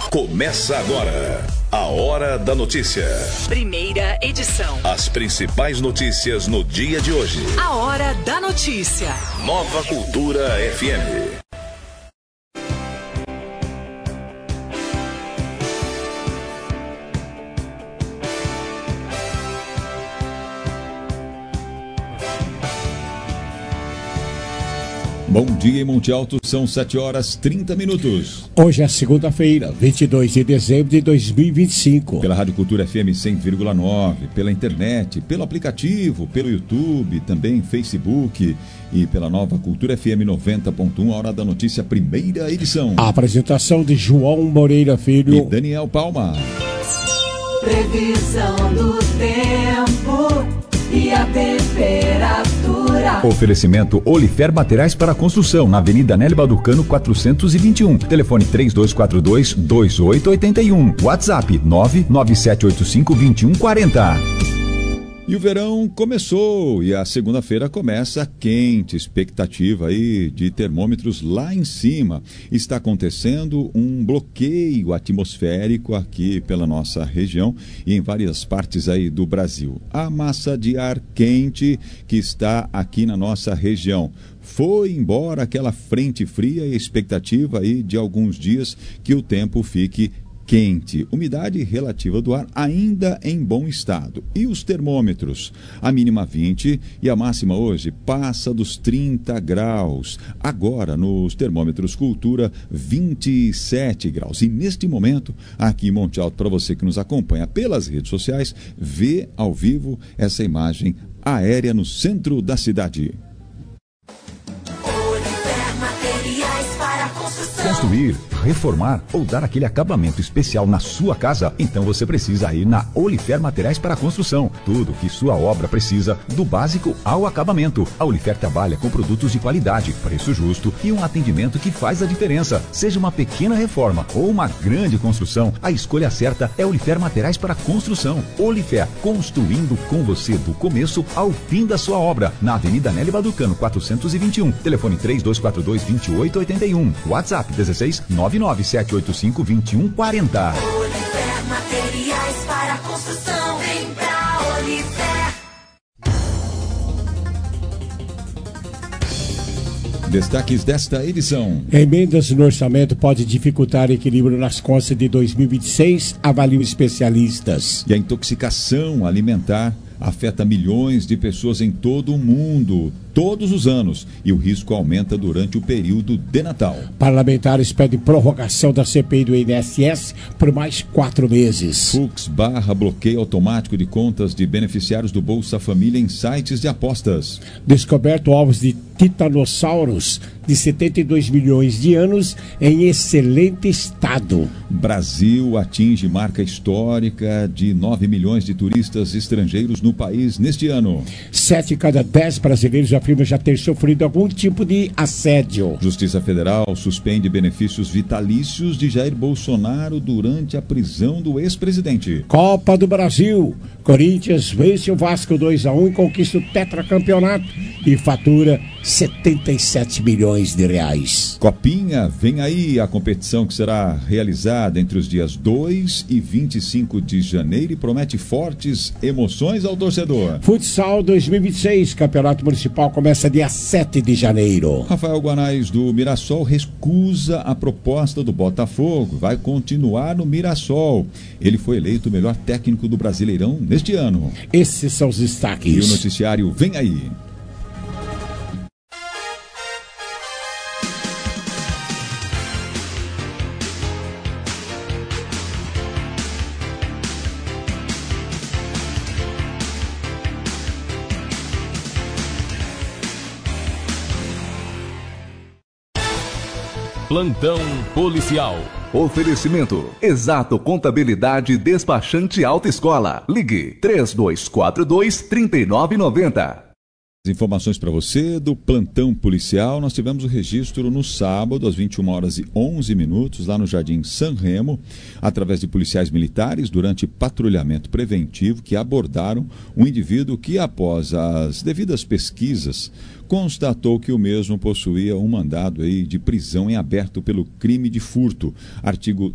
Começa agora a Hora da Notícia. Primeira edição. As principais notícias no dia de hoje. A Hora da Notícia. Nova Cultura FM. Bom dia em Monte Alto, são 7h30. Hoje é segunda-feira, 22 de dezembro de 2025. Pela Rádio Cultura FM 100,9, pela internet, pelo aplicativo, pelo YouTube, também Facebook e pela Nova Cultura FM 90.1, a Hora da Notícia, primeira edição. A apresentação de João Moreira Filho e Daniel Palma. Previsão do tempo e a temperatura. Oferecimento Olifer Materiais para Construção, na Avenida Nélio Balducano 421. Telefone 3242-2881. WhatsApp 99785-2140. E o verão começou e a segunda-feira começa quente, expectativa aí de termômetros lá em cima. Está acontecendo um bloqueio atmosférico aqui pela nossa região e em várias partes aí do Brasil. A massa de ar quente que está aqui na nossa região. Foi embora aquela frente fria e expectativa aí de alguns dias que o tempo fique quente, umidade relativa do ar ainda em bom estado. E os termômetros? A mínima 20 e a máxima hoje passa dos 30 graus. Agora, nos termômetros Cultura, 27 graus. E neste momento, aqui em Monte Alto, para você que nos acompanha pelas redes sociais, vê ao vivo essa imagem aérea no centro da cidade. Construir, reformar ou dar aquele acabamento especial na sua casa? Então você precisa ir na Olifer Materiais para Construção. Tudo que sua obra precisa, do básico ao acabamento. A Olifer trabalha com produtos de qualidade, preço justo e um atendimento que faz a diferença. Seja uma pequena reforma ou uma grande construção, a escolha certa é Olifer Materiais para Construção. Olifer, construindo com você do começo ao fim da sua obra. Na Avenida Nélio Balducano 421. Telefone 3242-2881. WhatsApp 1699785-2140. Olifer Materiais para Construção. Vem pra Olifer. Destaques desta edição. Emendas no orçamento pode dificultar equilíbrio nas contas de 2026, avaliam especialistas. E a intoxicação alimentar afeta milhões de pessoas em todo o mundo, todos os anos, e o risco aumenta durante o período de Natal. Parlamentares pedem prorrogação da CPI do INSS por mais 4 meses. Fux barra bloqueio automático de contas de beneficiários do Bolsa Família em sites de apostas. Descoberto ovos de titanossauros de 72 milhões de anos em excelente estado. Brasil atinge marca histórica de 9 milhões de turistas estrangeiros no país neste ano. 7 em cada 10 brasileiros afirmam já ter sofrido algum tipo de assédio. Justiça Federal suspende benefícios vitalícios de Jair Bolsonaro durante a prisão do ex-presidente. Copa do Brasil. Corinthians vence o Vasco 2-1 e conquista o tetracampeonato e fatura 77 milhões de reais. Copinha, vem aí a competição que será realizada entre os dias 2 e 25 de janeiro e promete fortes emoções ao torcedor. Futsal 2026, campeonato municipal começa dia 7 de janeiro. Rafael Guanais do Mirassol recusa a proposta do Botafogo, vai continuar no Mirassol. Ele foi eleito o melhor técnico do Brasileirão neste ano. Esses são os destaques. E o noticiário vem aí. Plantão policial. Oferecimento: Exato Contabilidade Despachante Autoescola. Ligue 3242-3990. Informações para você do plantão policial. Nós tivemos o registro no sábado, às 21h11, lá no Jardim San Remo, através de policiais militares, durante patrulhamento preventivo, que abordaram um indivíduo que, após as devidas pesquisas, constatou que o mesmo possuía um mandado aí de prisão em aberto pelo crime de furto, artigo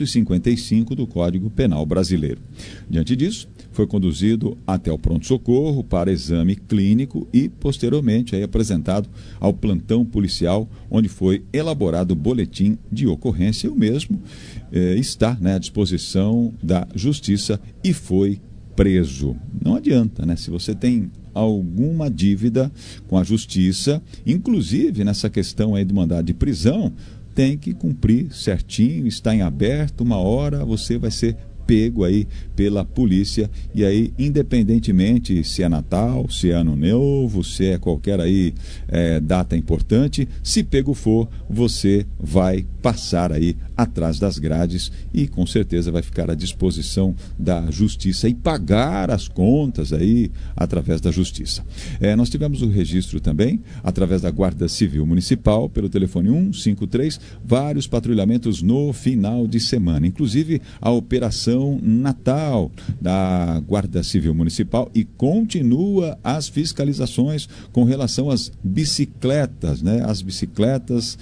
155 do Código Penal Brasileiro. Diante disso, foi conduzido até o pronto-socorro para exame clínico e, posteriormente, aí apresentado ao plantão policial, onde foi elaborado o boletim de ocorrência. E o mesmo está, né, à disposição da Justiça e foi preso. Não adianta, né? Se você tem alguma dívida com a Justiça, inclusive nessa questão aí do mandado de prisão, tem que cumprir certinho, está em aberto, uma hora você vai ser pego aí pela polícia, e aí independentemente se é Natal, se é Ano Novo, se é qualquer aí data importante, se pego for, você vai passar aí atrás das grades e com certeza vai ficar à disposição da Justiça e pagar as contas aí através da Justiça. Nós tivemos o registro também através da Guarda Civil Municipal pelo telefone 153, vários patrulhamentos no final de semana, inclusive a Operação Natal da Guarda Civil Municipal, e continua as fiscalizações com relação às bicicletas, né? As bicicletas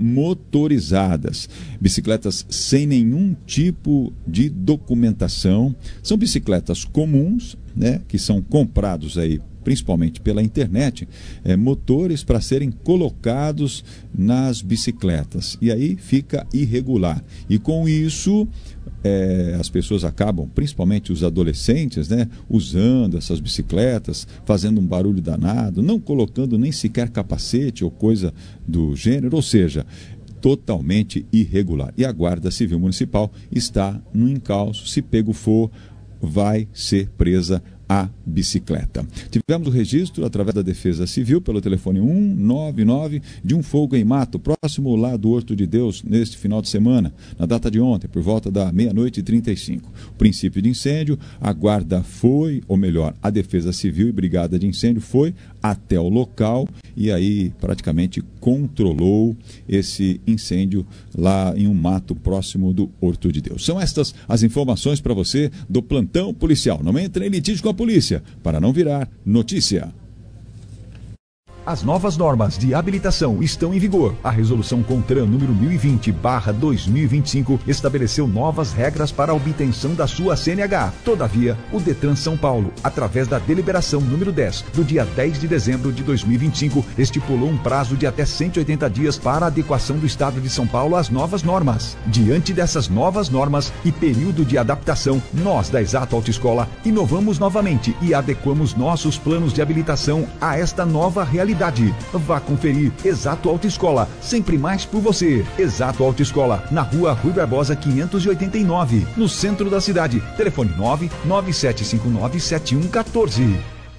motorizadas, bicicletas sem nenhum tipo de documentação, são bicicletas comuns, né? Que são comprados aí principalmente pela internet, motores para serem colocados nas bicicletas, e aí fica irregular, e com isso as pessoas acabam, principalmente os adolescentes, né, usando essas bicicletas, fazendo um barulho danado, não colocando nem sequer capacete ou coisa do gênero, ou seja, totalmente irregular. E a Guarda Civil Municipal está no encalço, se pego for, vai ser presa a bicicleta. Tivemos o registro através da Defesa Civil pelo telefone 199 de um fogo em mato próximo lá do Horto de Deus neste final de semana, na data de ontem, por volta da 00:35. O princípio de incêndio, a guarda foi, ou melhor, a Defesa Civil e Brigada de Incêndio foi até o local e aí praticamente controlou esse incêndio lá em um mato próximo do Horto de Deus. São estas as informações para você do plantão policial. Não entre em litígio com a polícia, para não virar notícia. As novas normas de habilitação estão em vigor. A resolução CONTRAN número 1020/2025 estabeleceu novas regras para a obtenção da sua CNH. Todavia, o Detran São Paulo, através da deliberação número 10, do dia 10 de dezembro de 2025, estipulou um prazo de até 180 dias para a adequação do Estado de São Paulo às novas normas. Diante dessas novas normas e período de adaptação, nós da Exato Autoescola inovamos novamente e adequamos nossos planos de habilitação a esta nova realidade. Vá conferir Exato Autoescola, sempre mais por você. Exato Autoescola, na rua Rui Barbosa 589, no centro da cidade. Telefone 997597114.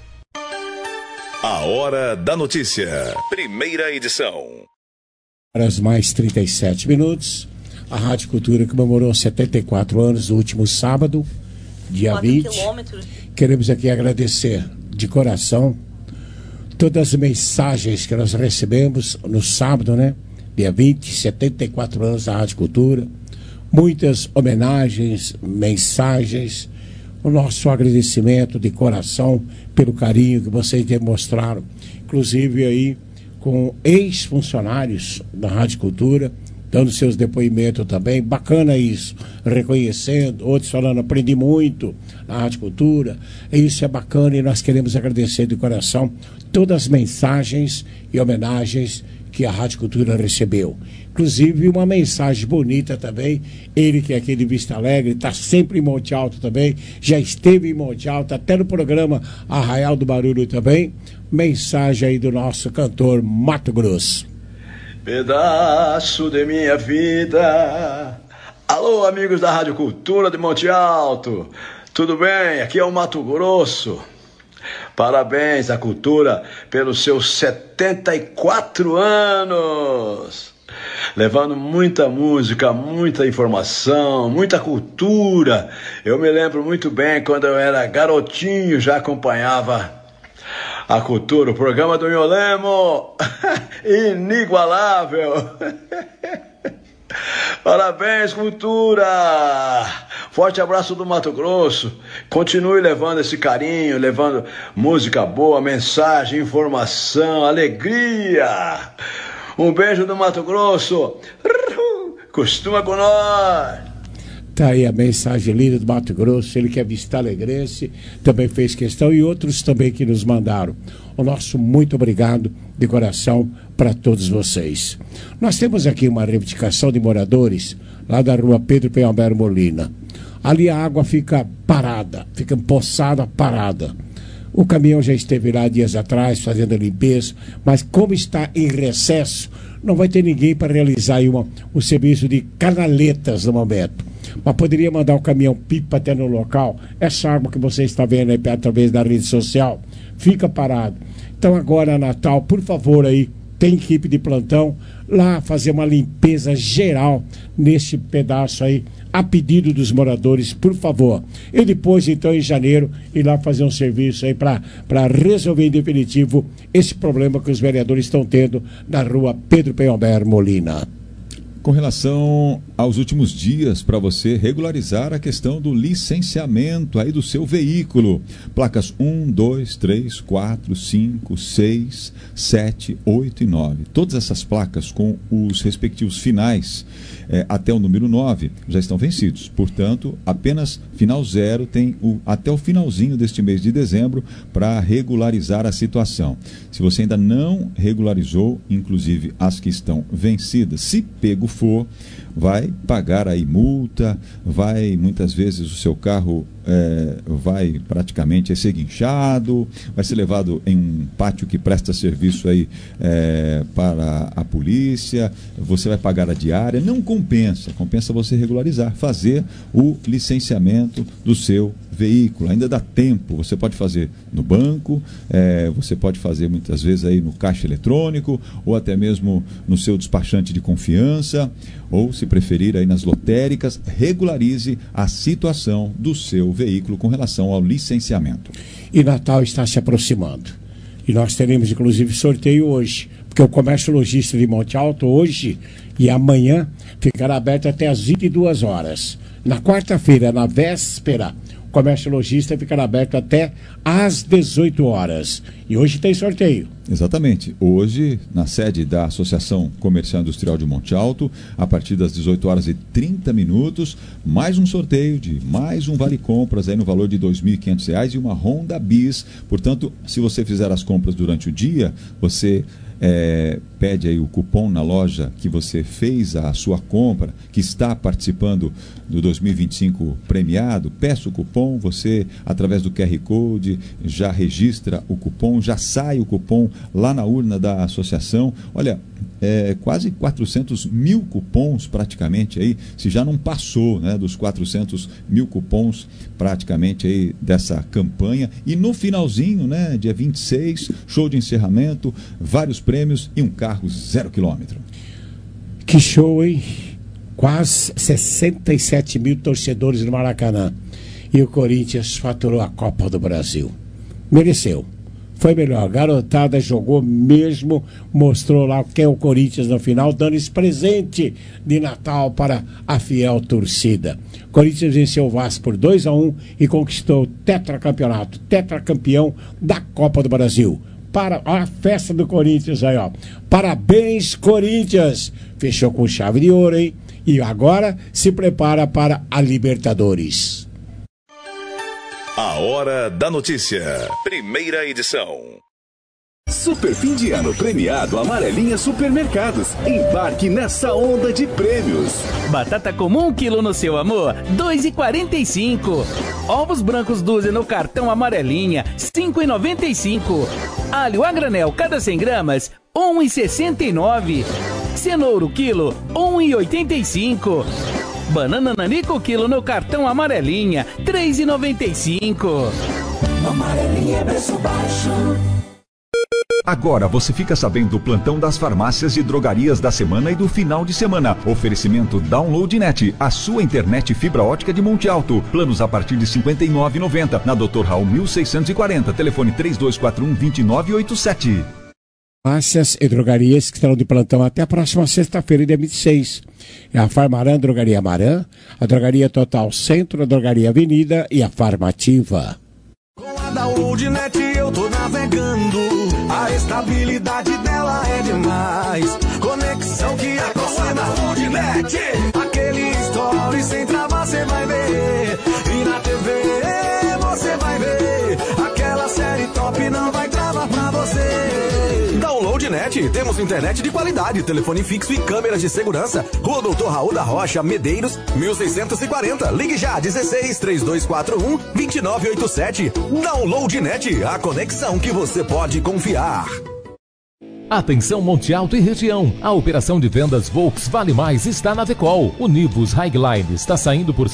A Hora da Notícia, primeira edição. Horas mais 37 minutos. A Rádio Cultura comemorou 74 anos no último sábado, dia 20. Queremos aqui agradecer de coração todas as mensagens que nós recebemos no sábado, né? Dia 20, 74 anos da Rádio Cultura. Muitas homenagens, mensagens. O nosso agradecimento de coração pelo carinho que vocês demonstraram. Inclusive aí com ex-funcionários da Rádio Cultura, dando seus depoimentos também. Bacana isso, reconhecendo, outros falando, aprendi muito na Rádio Cultura. Isso é bacana e nós queremos agradecer de coração todas as mensagens e homenagens que a Rádio Cultura recebeu. Inclusive uma mensagem bonita também, ele que é aqui de Vista Alegre, está sempre em Monte Alto também, já esteve em Monte Alto, até no programa Arraial do Barulho também. Mensagem aí do nosso cantor Mato Grosso. Pedaço de minha vida. Alô, amigos da Rádio Cultura de Monte Alto, tudo bem? Aqui é o Mato Grosso. Parabéns à Cultura pelos seus 74 anos, levando muita música, muita informação, muita cultura. Eu me lembro muito bem, quando eu era garotinho, já acompanhava a Cultura, o programa do Miolemo, inigualável. Parabéns, Cultura! Forte abraço do Mato Grosso. Continue levando esse carinho, levando música boa, mensagem, informação, alegria. Um beijo do Mato Grosso. Costuma com nós. Tá aí a mensagem linda do Mato Grosso, ele que é vista-alegrense, também fez questão, e outros também que nos mandaram. O nosso muito obrigado de coração para todos vocês. Nós temos aqui uma reivindicação de moradores lá da rua Pedro Penhalber Molina. Ali a água fica parada, fica empoçada, parada. O caminhão já esteve lá dias atrás fazendo a limpeza, mas como está em recesso, não vai ter ninguém para realizar aí um serviço de canaletas no momento. Mas poderia mandar o caminhão-pipa até no local. Essa água que você está vendo aí através da rede social fica parado. Então agora, Natal, por favor aí, tem equipe de plantão lá fazer uma limpeza geral nesse pedaço aí, a pedido dos moradores, por favor. E depois, então, em janeiro, ir lá fazer um serviço aí para resolver em definitivo esse problema que os vereadores estão tendo na rua Pedro Penhalber Molina. Com relação aos últimos dias, para você regularizar a questão do licenciamento aí do seu veículo. Placas 1, 2, 3, 4, 5, 6, 7, 8 e 9. Todas essas placas com os respectivos finais até o número 9 já estão vencidos. Portanto, apenas final 0 tem até o finalzinho deste mês de dezembro para regularizar a situação. Se você ainda não regularizou, inclusive as que estão vencidas, se pego for, vai pagar aí multa, vai, muitas vezes o seu carro vai praticamente ser guinchado, vai ser levado em um pátio que presta serviço aí para a polícia, você vai pagar a diária. Não compensa você regularizar, fazer o licenciamento do seu veículo. Ainda dá tempo, você pode fazer no banco, você pode fazer muitas vezes aí no caixa eletrônico, ou até mesmo no seu despachante de confiança, ou se preferir aí nas lotéricas. Regularize a situação do seu veículo com relação ao licenciamento. E Natal está se aproximando. E nós teremos inclusive sorteio hoje, porque o comércio logístico de Monte Alto hoje e amanhã ficará aberto até às 22 horas. Na quarta-feira, na véspera, o comércio logístico ficará aberto até às 18 horas. E hoje tem sorteio. Exatamente. Hoje, na sede da Associação Comercial Industrial de Monte Alto, a partir das 18 horas e 30 minutos, mais um sorteio de mais um vale-compras aí no valor de R$ 2.500 e uma Honda Bis. Portanto, se você fizer as compras durante o dia, você pede aí o cupom na loja que você fez a sua compra, que está participando do 2025 premiado, peça o cupom, você, através do QR Code, já registra o cupom, já sai o cupom lá na urna da associação. Olha, quase 400 mil cupons praticamente aí, se já não passou, né, dos 400 mil cupons praticamente aí dessa campanha. E no finalzinho, né, dia 26, show de encerramento, vários prêmios e um carro 0 km. Que show, hein? Quase 67 mil torcedores no Maracanã. E o Corinthians faturou a Copa do Brasil. Mereceu. Foi melhor. A garotada jogou mesmo, mostrou lá o que é o Corinthians no final, dando esse presente de Natal para a fiel torcida. O Corinthians venceu o Vasco por 2-1 e conquistou o tetracampeonato, tetracampeão da Copa do Brasil. Para a festa do Corinthians aí, ó. Parabéns, Corinthians! Fechou com chave de ouro, hein? E agora se prepara para a Libertadores. A Hora da Notícia. Primeira edição. Super fim de ano premiado Amarelinha Supermercados. Embarque nessa onda de prêmios. Batata comum 1 quilo no seu amor, R$ 2,45. Ovos brancos dúzia no cartão Amarelinha, R$ 5,95. Alho a granel cada 100 gramas, R$ 1,69. Cenoura quilo, R$ 1,85. Banana nanico quilo no cartão Amarelinha, R$ 3,95. Amarelinha é preço baixo. Agora você fica sabendo do plantão das farmácias e drogarias da semana e do final de semana. Oferecimento DownloadNet, a sua internet fibra ótica de Monte Alto. Planos a partir de R$ 59,90. Na Dr. Raul 1640, telefone 3241-2987. Farmácias e drogarias que estarão de plantão até a próxima sexta-feira, dia 26. É a Farmarã, Drogaria Marã, a Drogaria Total Centro, a Drogaria Avenida e a Farmativa. Com a Downloadnet eu tô navegando, a estabilidade dela é demais. Conexão que é com a Downloadnet, aquele story sem travar você vai ver. E na TV você vai ver, aquela série top não vai travar pra você. Downloadnet, temos internet de qualidade, telefone fixo e câmeras de segurança. Rua Doutor Raul da Rocha, Medeiros, 1640. Ligue já, 16-3241-2987. Downloadnet, a conexão que você pode confiar. Atenção Monte Alto e região, a operação de vendas Volks Vale Mais está na Vecol. O Nivus Highline está saindo por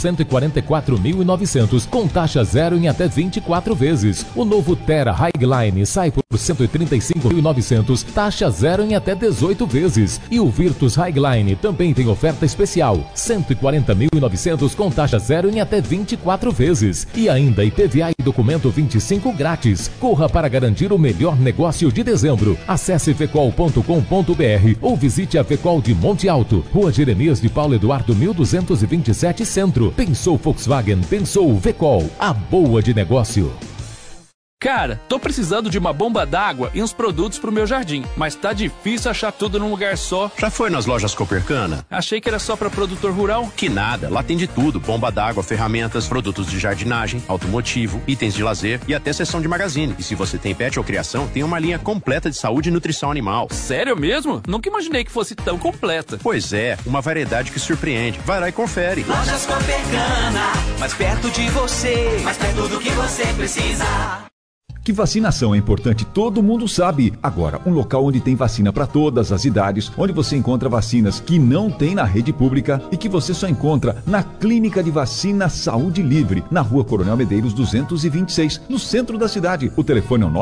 144.900 com taxa zero em até 24 vezes. O novo Terra Highline sai por 135.900, taxa zero em até 18 vezes. E o Virtus Highline também tem oferta especial, 140.900 com taxa zero em até 24 vezes. E ainda IPVA e documento 25 grátis. Corra para garantir o melhor negócio de dezembro. Acesse vecol.com.br ou visite a Vecol de Monte Alto, Rua Jeremias de Paulo Eduardo 1227 Centro. Pensou Volkswagen, pensou Vecol, a boa de negócio. Cara, tô precisando de uma bomba d'água e uns produtos pro meu jardim, mas tá difícil achar tudo num lugar só. Já foi nas lojas Copercana? Achei que era só pra produtor rural. Que nada, lá tem de tudo, bomba d'água, ferramentas, produtos de jardinagem, automotivo, itens de lazer e até seção de magazine. E se você tem pet ou criação, tem uma linha completa de saúde e nutrição animal. Sério mesmo? Nunca imaginei que fosse tão completa. Pois é, uma variedade que surpreende. Vai lá e confere. Lojas Copercana, mais perto de você, mais perto do que você precisa. Que vacinação é importante, todo mundo sabe. Agora, um local onde tem vacina para todas as idades, onde você encontra vacinas que não tem na rede pública e que você só encontra na Clínica de Vacina Saúde Livre, na Rua Coronel Medeiros 226, no centro da cidade. O telefone é o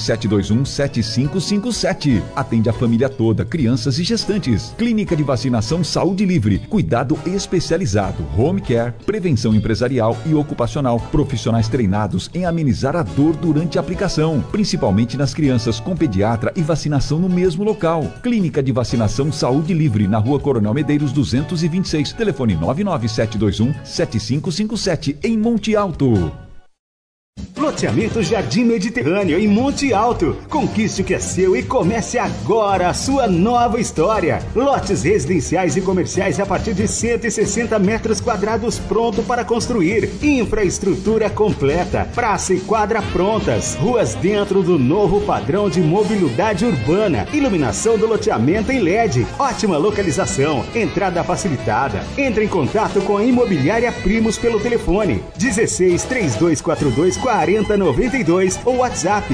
99721-7557. Atende a família toda, crianças e gestantes. Clínica de Vacinação Saúde Livre, cuidado especializado, home care, prevenção empresarial e ocupacional, profissionais treinados em amenizar a dor durante a aplicação, principalmente nas crianças, com pediatra e vacinação no mesmo local. Clínica de Vacinação Saúde Livre, na Rua Coronel Medeiros 226, telefone 99721-7557, em Monte Alto. Loteamento Jardim Mediterrâneo, em Monte Alto. Conquiste o que é seu e comece agora a sua nova história. Lotes residenciais e comerciais a partir de 160 metros quadrados pronto para construir. Infraestrutura completa, praça e quadra prontas. Ruas dentro do novo padrão de mobilidade urbana. Iluminação do loteamento em LED. Ótima localização, entrada facilitada. Entre em contato com a Imobiliária Primos pelo telefone 16-3242-4092 ou WhatsApp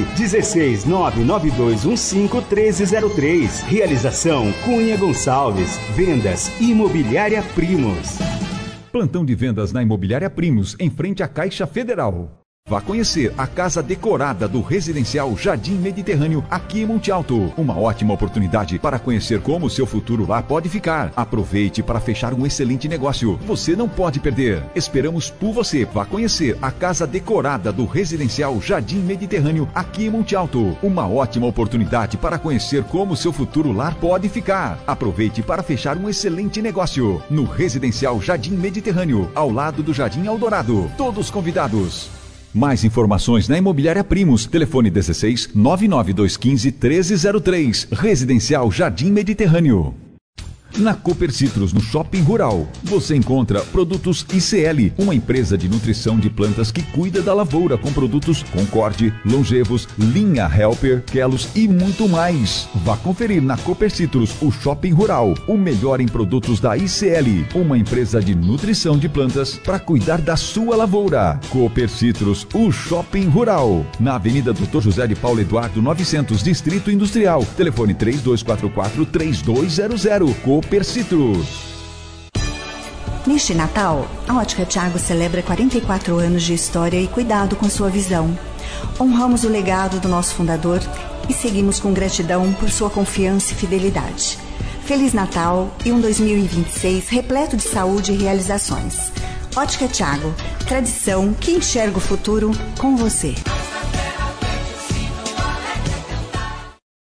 16-99215-1303. Realização Cunha Gonçalves. Vendas Imobiliária Primos. Plantão de vendas na Imobiliária Primos, em frente à Caixa Federal. Vá conhecer a casa decorada do residencial Jardim Mediterrâneo, aqui em Monte Alto. Uma ótima oportunidade para conhecer como o seu futuro lá pode ficar. Aproveite para fechar um excelente negócio. Você não pode perder. Esperamos por você. Vá conhecer a casa decorada do residencial Jardim Mediterrâneo, aqui em Monte Alto. Uma ótima oportunidade para conhecer como o seu futuro lar pode ficar. Aproveite para fechar um excelente negócio. No residencial Jardim Mediterrâneo, ao lado do Jardim Eldorado. Todos convidados. Mais informações na Imobiliária Primos. Telefone 16 99215 1303. Residencial Jardim Mediterrâneo. Na Cooper Citrus, no Shopping Rural, você encontra produtos ICL, uma empresa de nutrição de plantas que cuida da lavoura com produtos Concorde, Longevos, Linha Helper, Kelos e muito mais. Vá conferir na Cooper Citrus, o Shopping Rural, o melhor em produtos da ICL, uma empresa de nutrição de plantas para cuidar da sua lavoura. Cooper Citrus, o Shopping Rural, na Avenida Dr. José de Paulo Eduardo 900, Distrito Industrial. Telefone 3244-3200. Cooper Citrus. Neste Natal, a Ótica Thiago celebra 44 anos de história e cuidado com sua visão. Honramos o legado do nosso fundador e seguimos com gratidão por sua confiança e fidelidade. Feliz Natal e um 2026 repleto de saúde e realizações. Ótica Thiago, tradição que enxerga o futuro com você.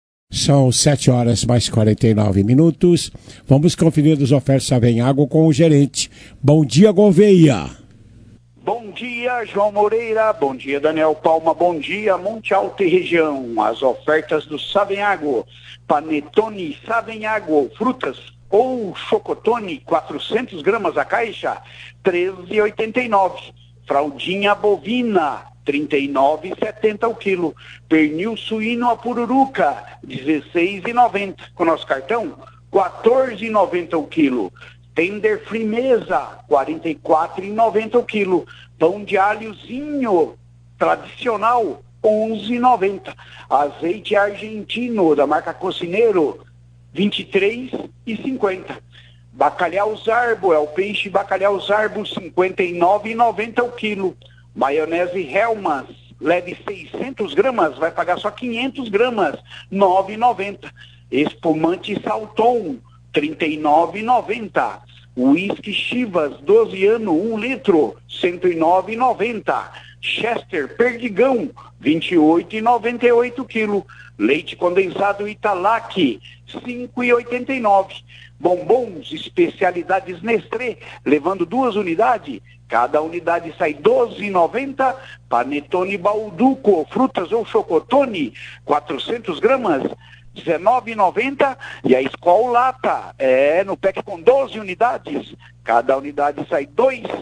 São 7 horas mais 49 minutos. Vamos conferir as ofertas Savenhago com o gerente. Bom dia, Gouveia. Bom dia, João Moreira. Bom dia, Daniel Palma. Bom dia, Monte Alto e região. As ofertas do Savenhago. Panetone Savenhago, frutas ou chocotone, 400 gramas a caixa, R$ 13,89. Fraldinha bovina, R$ 39,70 o quilo. Pernil suíno a pururuca, R$ 16,90. Com nosso cartão, R$ 14,90 o quilo. Tender Frimeza, R$ 44,90 o quilo. Pão de alhozinho tradicional, R$ 11,90. Azeite argentino da marca Cocineiro, R$ 23,50. Bacalhau Zarbo, é o peixe bacalhau Zarbo, R$ 59,90 o quilo. Maionese Hellmann's, leve 600 gramas, vai pagar só 500 gramas, R$ 9,90. Espumante Salton, R$ 39,90. Whisky Chivas, 12 anos, 1 litro, R$ 109,90. Chester Perdigão, R$ 28,98 quilo. Leite condensado Italac, R$ 5,89. Bombons, especialidades Nestlé, levando 2 unidades. Cada unidade sai R$ 12,90. Panetone Balduco, frutas ou chocotone, 400 gramas, R$ 19,90. E a Skol Lata, no pack com 12 unidades. Cada unidade sai R$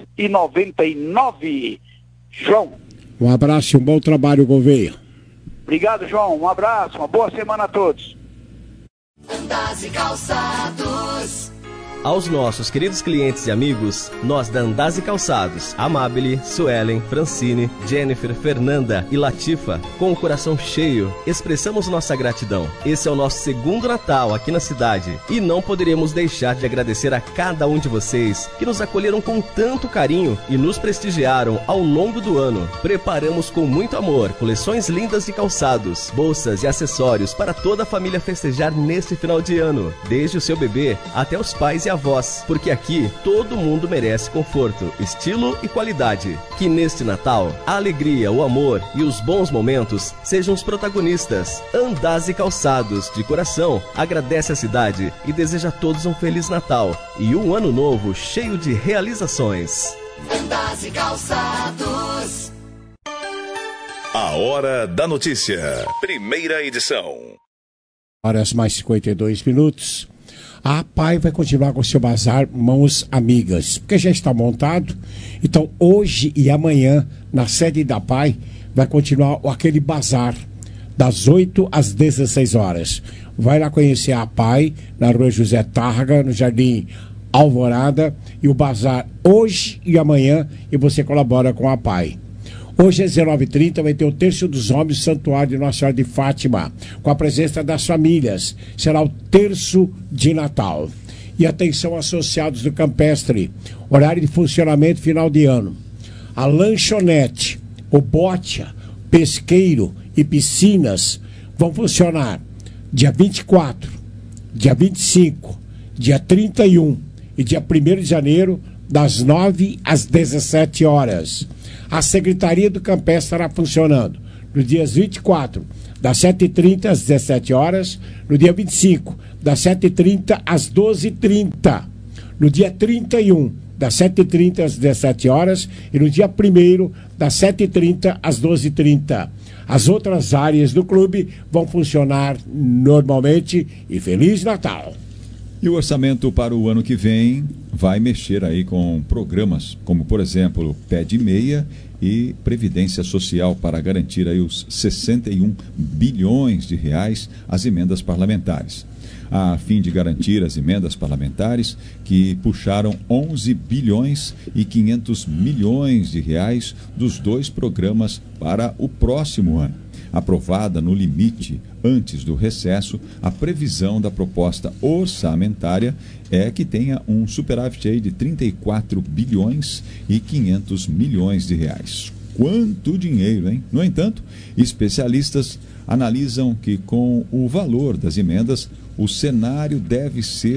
2,99. João. Um abraço e um bom trabalho, Gouveia. Obrigado, João. Um abraço, uma boa semana a todos. Andas e Calçados. Aos nossos queridos clientes e amigos, nós da Andas e Calçados, Amabile, Suelen, Francine, Jennifer, Fernanda e Latifa, com o coração cheio, expressamos nossa gratidão. Esse é o nosso segundo Natal aqui na cidade e não poderíamos deixar de agradecer a cada um de vocês que nos acolheram com tanto carinho e nos prestigiaram ao longo do ano. Preparamos com muito amor coleções lindas de calçados, bolsas e acessórios para toda a família festejar neste final de ano, desde o seu bebê até os pais e avós, porque aqui todo mundo merece conforto, estilo e qualidade. Que neste Natal, a alegria, o amor e os bons momentos sejam os protagonistas. Andas e Calçados, de coração, agradece a cidade e deseja a todos um Feliz Natal e um ano novo cheio de realizações. Andas e Calçados. A Hora da Notícia. Primeira edição. Horas mais 52 minutos. A APAI vai continuar com o seu bazar Mãos Amigas, porque já está montado. Então, hoje e amanhã, na sede da APAI, vai continuar aquele bazar, das 8 às 16 horas. Vai lá conhecer a APAI, na rua José Targa, no Jardim Alvorada, e o bazar hoje e amanhã, e você colabora com a APAI. Hoje às 19h30 vai ter o Terço dos Homens do Santuário de Nossa Senhora de Fátima, com a presença das famílias. Será o terço de Natal. E atenção, associados do Campestre, horário de funcionamento final de ano. A lanchonete, o botia, pesqueiro e piscinas vão funcionar dia 24, dia 25, dia 31 e dia 1º de janeiro, das 9 às 17 horas. A Secretaria do Campestre estará funcionando nos dias 24, das 7h30 às 17 horas, no dia 25, das 7h30 às 12h30, no dia 31, das 7h30 às 17 horas e no dia 1º, das 7h30 às 12h30. As outras áreas do clube vão funcionar normalmente e Feliz Natal! E o orçamento para o ano que vem vai mexer aí com programas como, por exemplo, Pé de Meia e Previdência Social para garantir aí os 61 bilhões de reais às emendas parlamentares. A fim de garantir as emendas parlamentares que puxaram 11 bilhões e 500 milhões de reais dos 2 programas para o próximo ano. Aprovada no limite antes do recesso, a previsão da proposta orçamentária é que tenha um superávit aí de 34 bilhões e 500 milhões de reais. Quanto dinheiro, hein? No entanto, especialistas analisam que com o valor das emendas, o cenário deve ser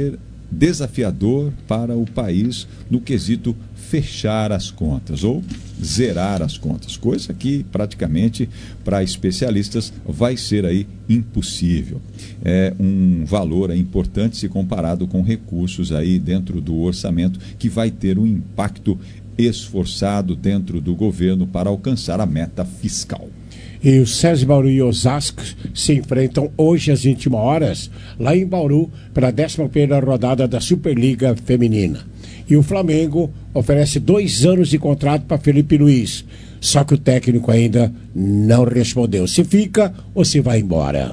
desafiador para o país no quesito fechar as contas ou zerar as contas, coisa que praticamente para especialistas vai ser aí impossível. É um valor importante se comparado com recursos aí dentro do orçamento que vai ter um impacto esforçado dentro do governo para alcançar a meta fiscal. E o SESI Bauru e Osasco se enfrentam hoje às 21 horas lá em Bauru para a 11ª rodada da Superliga Feminina. E o Flamengo oferece 2 anos de contrato para Felipe Luiz. Só que o técnico ainda não respondeu se fica ou se vai embora.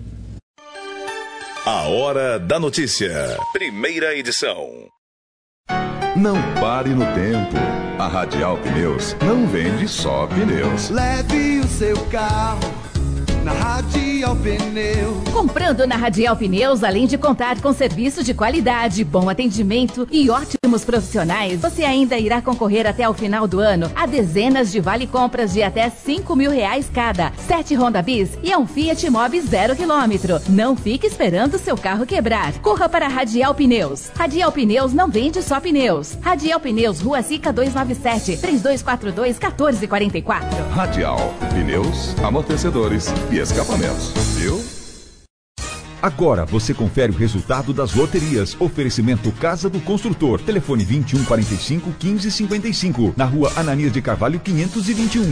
A Hora da Notícia. Primeira edição. Não pare no tempo. A Radial Pneus não vende só pneus. Leve o seu carro na Radial Pneus. Comprando na Radial Pneus, além de contar com serviços de qualidade, bom atendimento e ótimos profissionais, você ainda irá concorrer até o final do ano a dezenas de vale-compras de até R$5.000 cada, 7 Honda Bis e um Fiat Mobi 0 km. Não fique esperando seu carro quebrar. Corra para a Radial Pneus. Radial Pneus não vende só pneus. Radial Pneus, Rua Sica 297, 3242-1444. Radial Pneus, amortecedores e escapamentos, viu? Agora você confere o resultado das loterias. Oferecimento Casa do Construtor. Telefone 2145-1555. Na Rua Ananias de Carvalho 521.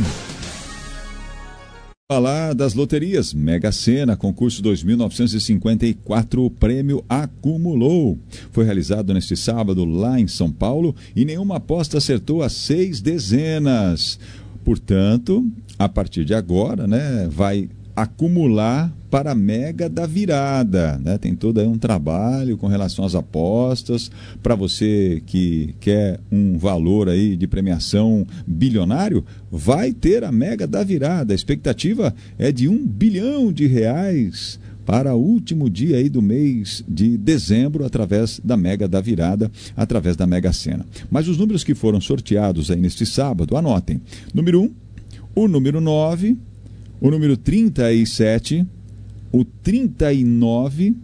Falar das loterias. Mega Sena, concurso 2.954, o prêmio acumulou. Foi realizado neste sábado lá em São Paulo e nenhuma aposta acertou as 6 dezenas. Portanto, a partir de agora, né, vai acumular para a Mega da Virada, né? Tem todo aí um trabalho com relação às apostas, para você que quer um valor aí de premiação bilionário, vai ter a Mega da Virada. A expectativa é de R$1 bilhão para o último dia aí do mês de dezembro, através da Mega da Virada, através da Mega Sena. Mas os números que foram sorteados aí neste sábado, anotem: número 1, o número 9, o número 37, o 39,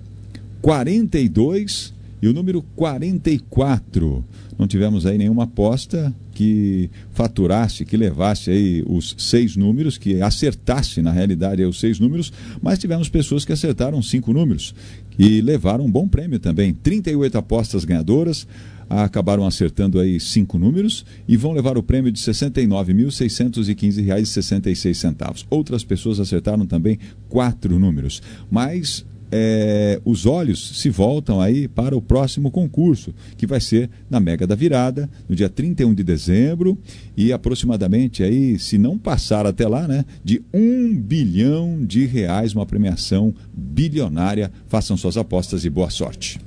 42 e o número 44. Não tivemos aí nenhuma aposta que faturasse, que levasse aí os 6 números, que acertasse na realidade aí os 6 números, mas tivemos pessoas que acertaram 5 números e levaram um bom prêmio também. 38 apostas ganhadoras acabaram acertando aí 5 números e vão levar o prêmio de R$ 69.615,66. Outras pessoas acertaram também 4 números. Mas os olhos se voltam aí para o próximo concurso, que vai ser na Mega da Virada, no dia 31 de dezembro, e aproximadamente aí, se não passar até lá, né, de R$1 bilhão, uma premiação bilionária. Façam suas apostas e boa sorte.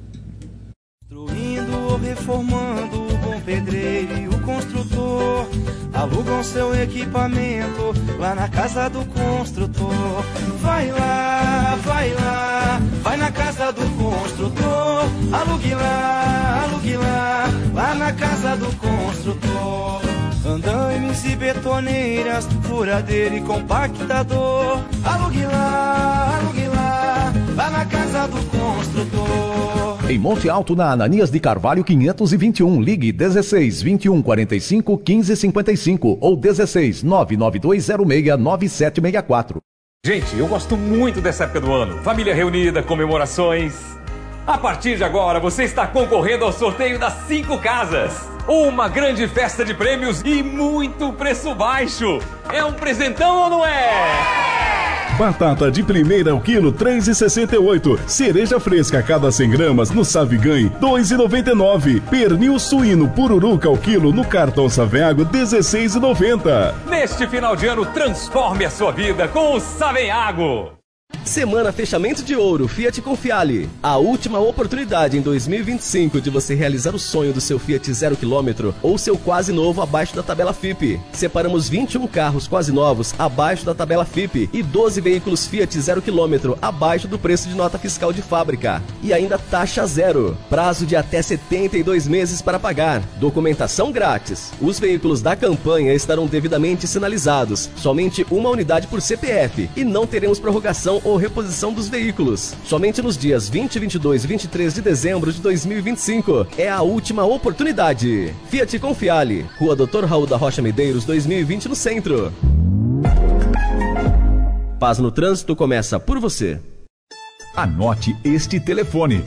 Reformando, o bom pedreiro e o construtor alugam seu equipamento lá na casa do construtor. Vai lá, vai na casa do construtor. Alugue lá, lá na casa do construtor. Andaimes e betoneiras, furadeira e compactador. Alugue lá, lá na casa do construtor. Em Monte Alto, na Ananias de Carvalho 521, ligue 16 21 45 15 55 ou 16 99206 9764. Gente, eu gosto muito dessa época do ano. Família reunida, comemorações. A partir de agora, você está concorrendo ao sorteio das 5 casas. Uma grande festa de prêmios e muito preço baixo. É um presentão ou não é? Batata de primeira ao quilo, R$ 3,68. Cereja fresca a cada 100 gramas no Savigan, R$ 2,99. Pernil suíno pururuca ao quilo no Cartão Saveago, R$ 16,90. Neste final de ano, transforme a sua vida com o Saveago. Semana Fechamento de Ouro Fiat Confiale. A última oportunidade em 2025 de você realizar o sonho do seu Fiat 0 km ou seu quase novo abaixo da tabela FIPE. Separamos 21 carros quase novos abaixo da tabela FIPE e 12 veículos Fiat 0 km abaixo do preço de nota fiscal de fábrica. E ainda taxa zero. Prazo de até 72 meses para pagar. Documentação grátis. Os veículos da campanha estarão devidamente sinalizados. Somente uma unidade por CPF e não teremos prorrogação ou reposição dos veículos. Somente nos dias 20, 22 e 23 de dezembro de 2025. É a última oportunidade. Fiat Confiale, Rua Dr. Raul da Rocha Medeiros, 2020, no centro. Paz no Trânsito começa por você. Anote este telefone: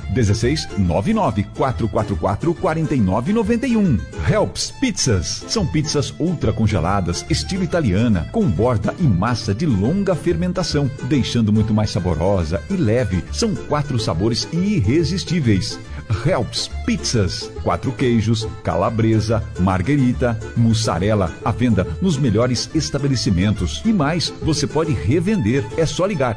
1699-444-4991. Helps Pizzas. São pizzas ultra congeladas, estilo italiana, com borda e massa de longa fermentação, deixando muito mais saborosa e leve. São 4 sabores irresistíveis. Helps Pizzas. 4 queijos, calabresa, marguerita, mussarela, à venda nos melhores estabelecimentos. E mais, você pode revender. É só ligar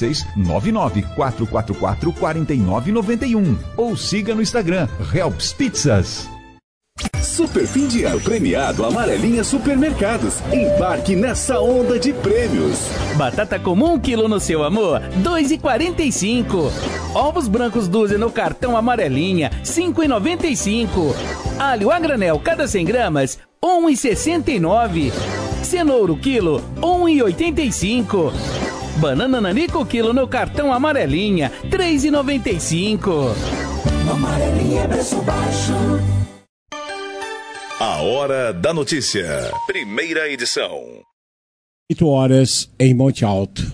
1699-444-4991 ou siga no Instagram Helps Pizzas. Super fim de ano premiado Amarelinha Supermercados. Embarque nessa onda de prêmios. Batata comum 1 quilo no seu amor, 2,45. Ovos brancos dúzia no cartão Amarelinha, 5,95. Alho a granel cada 100 gramas, 1,69. Cenoura quilo, 1,85. Banana nanico quilo no cartão Amarelinha, 3,95. Amarelinha é preço baixo. A Hora da Notícia. Primeira edição. 8 horas em Monte Alto.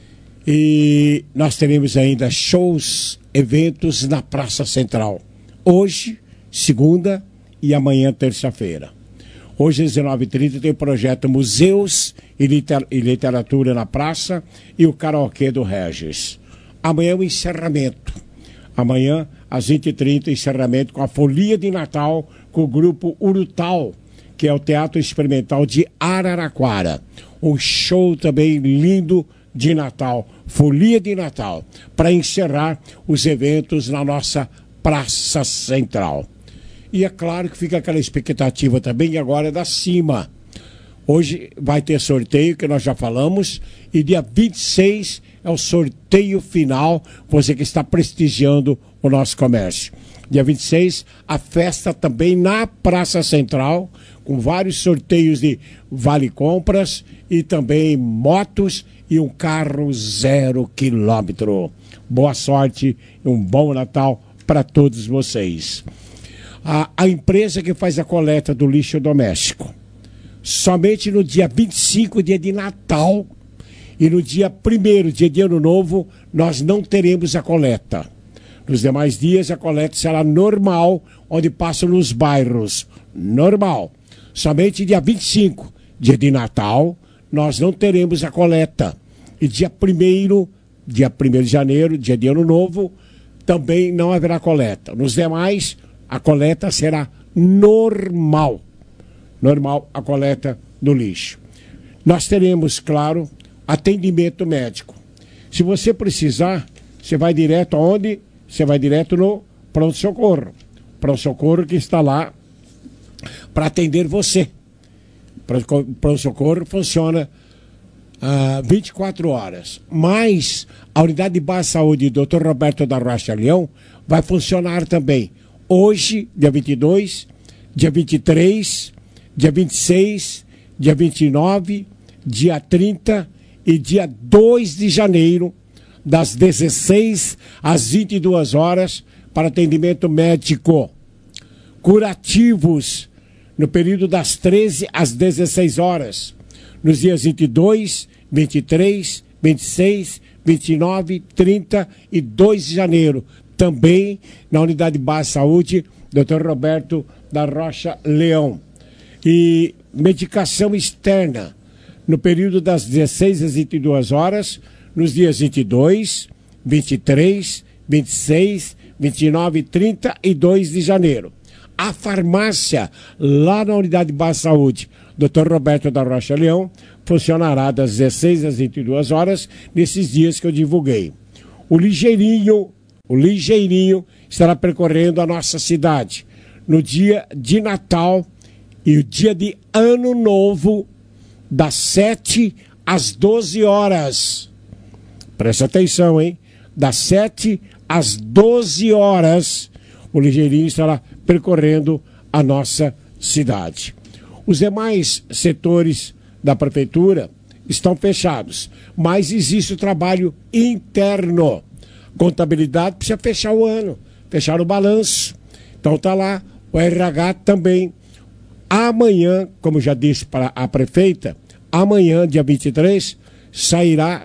E nós teremos ainda shows, eventos na Praça Central. Hoje, segunda, e amanhã, terça-feira. Hoje, às 19h30, tem o projeto Museus e Literatura na Praça e o karaokê do Regis. Amanhã, o encerramento. Amanhã, às 20h30, encerramento com a Folia de Natal, com o grupo Urutau, que é o Teatro Experimental de Araraquara. Um show também lindo de Natal, Folia de Natal, para encerrar os eventos na nossa Praça Central. E é claro que fica aquela expectativa também agora da Cima. Hoje vai ter sorteio, que nós já falamos, e dia 26 é o sorteio final, você que está prestigiando o nosso comércio. Dia 26, a festa também na Praça Central, com vários sorteios de vale compras e também motos e um carro 0 quilômetro. Boa sorte e um bom Natal para todos vocês. A empresa que faz a coleta do lixo doméstico, somente no dia 25, dia de Natal, e no dia 1º, dia de Ano Novo, nós não teremos a coleta. Nos demais dias, a coleta será normal, onde passam nos bairros. Normal. Somente dia 25, dia de Natal, nós não teremos a coleta. E dia 1º de janeiro, dia de Ano Novo, também não haverá coleta. Nos demais, a coleta será normal. Normal a coleta do lixo. Nós teremos, claro, atendimento médico. Se você precisar, você vai direto aonde? Você vai direto no pronto-socorro. Pronto-socorro que está lá para atender você. Pronto-socorro funciona 24 horas. Mas a unidade de base de saúde do Dr. Roberto da Rocha Leão vai funcionar também. Hoje, dia 22, dia 23, dia 26, dia 29, dia 30 e dia 2 de janeiro, das 16 às 22 horas, para atendimento médico. Curativos, no período das 13 às 16 horas, nos dias 22, 23, 26, 29, 30 e 2 de janeiro. Também na Unidade Base de Saúde, Dr. Roberto da Rocha Leão. E medicação externa, no período das 16 às 22 horas, nos dias 22, 23, 26, 29, 30 e 2 de janeiro. A farmácia, lá na Unidade Base de Saúde, Dr. Roberto da Rocha Leão, funcionará das 16 às 22 horas, nesses dias que eu divulguei. O Ligeirinho estará percorrendo a nossa cidade no dia de Natal e o dia de Ano Novo, das 7 às 12 horas. Presta atenção, hein? Das 7 às 12 horas, o Ligeirinho estará percorrendo a nossa cidade. Os demais setores da prefeitura estão fechados. Mas existe o trabalho interno. Contabilidade precisa fechar o ano, fechar o balanço. Então tá lá, o RH também. Amanhã, como já disse para a prefeita, amanhã, dia 23, sairá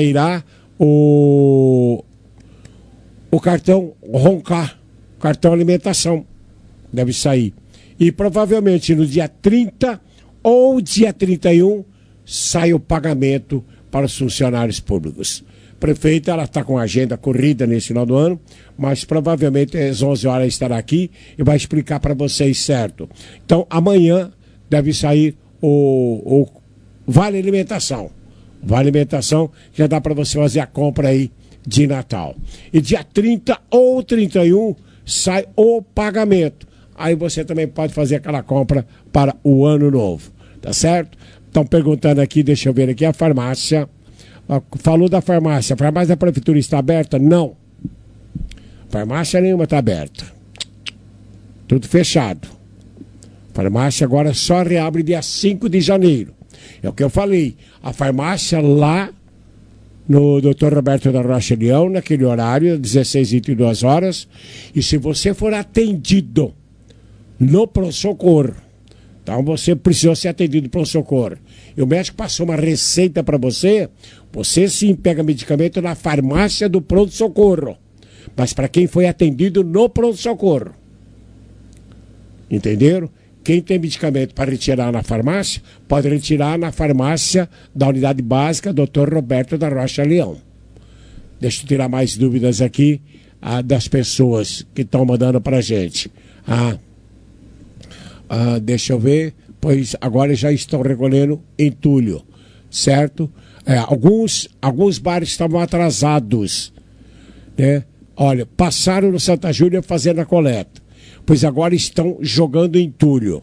o cartão Roncar, cartão alimentação, deve sair. E provavelmente no dia 30 ou dia 31 sai o pagamento para os funcionários públicos. Prefeita, ela está com a agenda corrida nesse final do ano, mas provavelmente às 11 horas estará aqui e vai explicar para vocês certo. Então, amanhã deve sair o Vale Alimentação. Vale Alimentação, já dá para você fazer a compra aí de Natal. E dia 30 ou 31 sai o pagamento. Aí você também pode fazer aquela compra para o ano novo, tá certo? Estão perguntando aqui, deixa eu ver aqui, a farmácia. Falou da farmácia. A farmácia da prefeitura está aberta? Não. Farmácia nenhuma está aberta. Tudo fechado. Farmácia agora só reabre dia 5 de janeiro. É o que eu falei. A farmácia lá no Dr. Roberto da Rocha Leão, naquele horário, 16h22 horas. E se você for atendido no pronto-socorro, então você precisou ser atendido no pronto-socorro, e o médico passou uma receita para você, você sim pega medicamento na farmácia do pronto-socorro. Mas para quem foi atendido no pronto-socorro. Entenderam? Quem tem medicamento para retirar na farmácia, pode retirar na farmácia da unidade básica Dr. Roberto da Rocha Leão. Deixa eu tirar mais dúvidas aqui das pessoas que estão mandando para a gente. Deixa eu ver, pois agora já estão recolhendo entulho, certo? Alguns bares estavam atrasados, né? Olha, passaram no Santa Júlia fazendo a coleta, pois agora estão jogando entulho.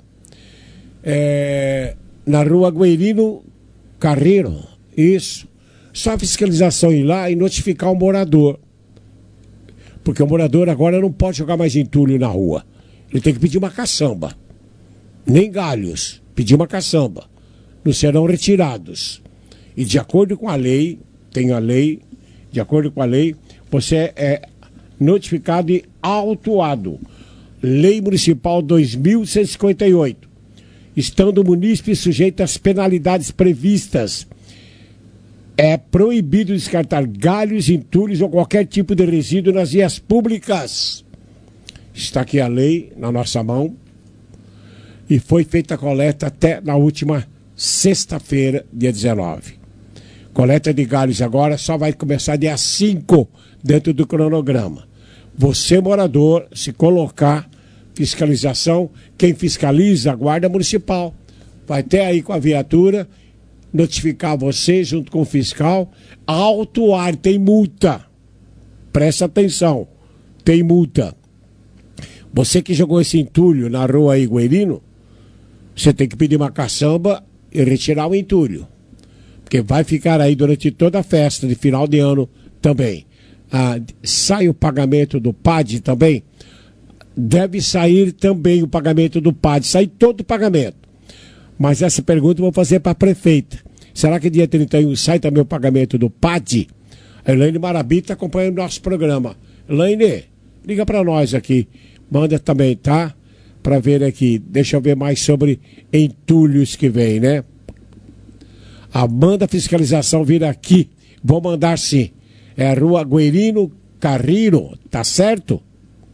Na rua Guerino Carreiro, isso. Só a fiscalização ir lá e notificar o morador. Porque o morador agora não pode jogar mais entulho na rua. Ele tem que pedir uma caçamba. Nem galhos, pedir uma caçamba. Não serão retirados. E de acordo com a lei, tem a lei, de acordo com a lei, você é notificado e autuado. Lei Municipal 2.158. Estando o munícipe sujeito às penalidades previstas, é proibido descartar galhos, entulhos ou qualquer tipo de resíduo nas vias públicas. Está aqui a lei na nossa mão. E foi feita a coleta até na última sexta-feira, dia 19. Coleta de galhos agora só vai começar dia 5 dentro do cronograma. Você, morador, se colocar fiscalização, quem fiscaliza a Guarda Municipal. Vai ter aí com a viatura, notificar você junto com o fiscal, autuar, tem multa. Presta atenção, tem multa. Você que jogou esse entulho na rua Iguerino, você tem que pedir uma caçamba e retirar o entulho. Porque vai ficar aí durante toda a festa de final de ano também. Sai o pagamento do PAD também? Deve sair também o pagamento do PAD, sai todo o pagamento. Mas essa pergunta eu vou fazer para a prefeita. Será que dia 31 sai também o pagamento do PAD? A Elaine Marabi está acompanhando o nosso programa. Elaine, liga para nós aqui. Manda também, tá? Para ver aqui. Deixa eu ver mais sobre entulhos que vem, né? Manda a fiscalização vir aqui. Vou mandar sim. É a rua Guerino Carreiro, tá certo?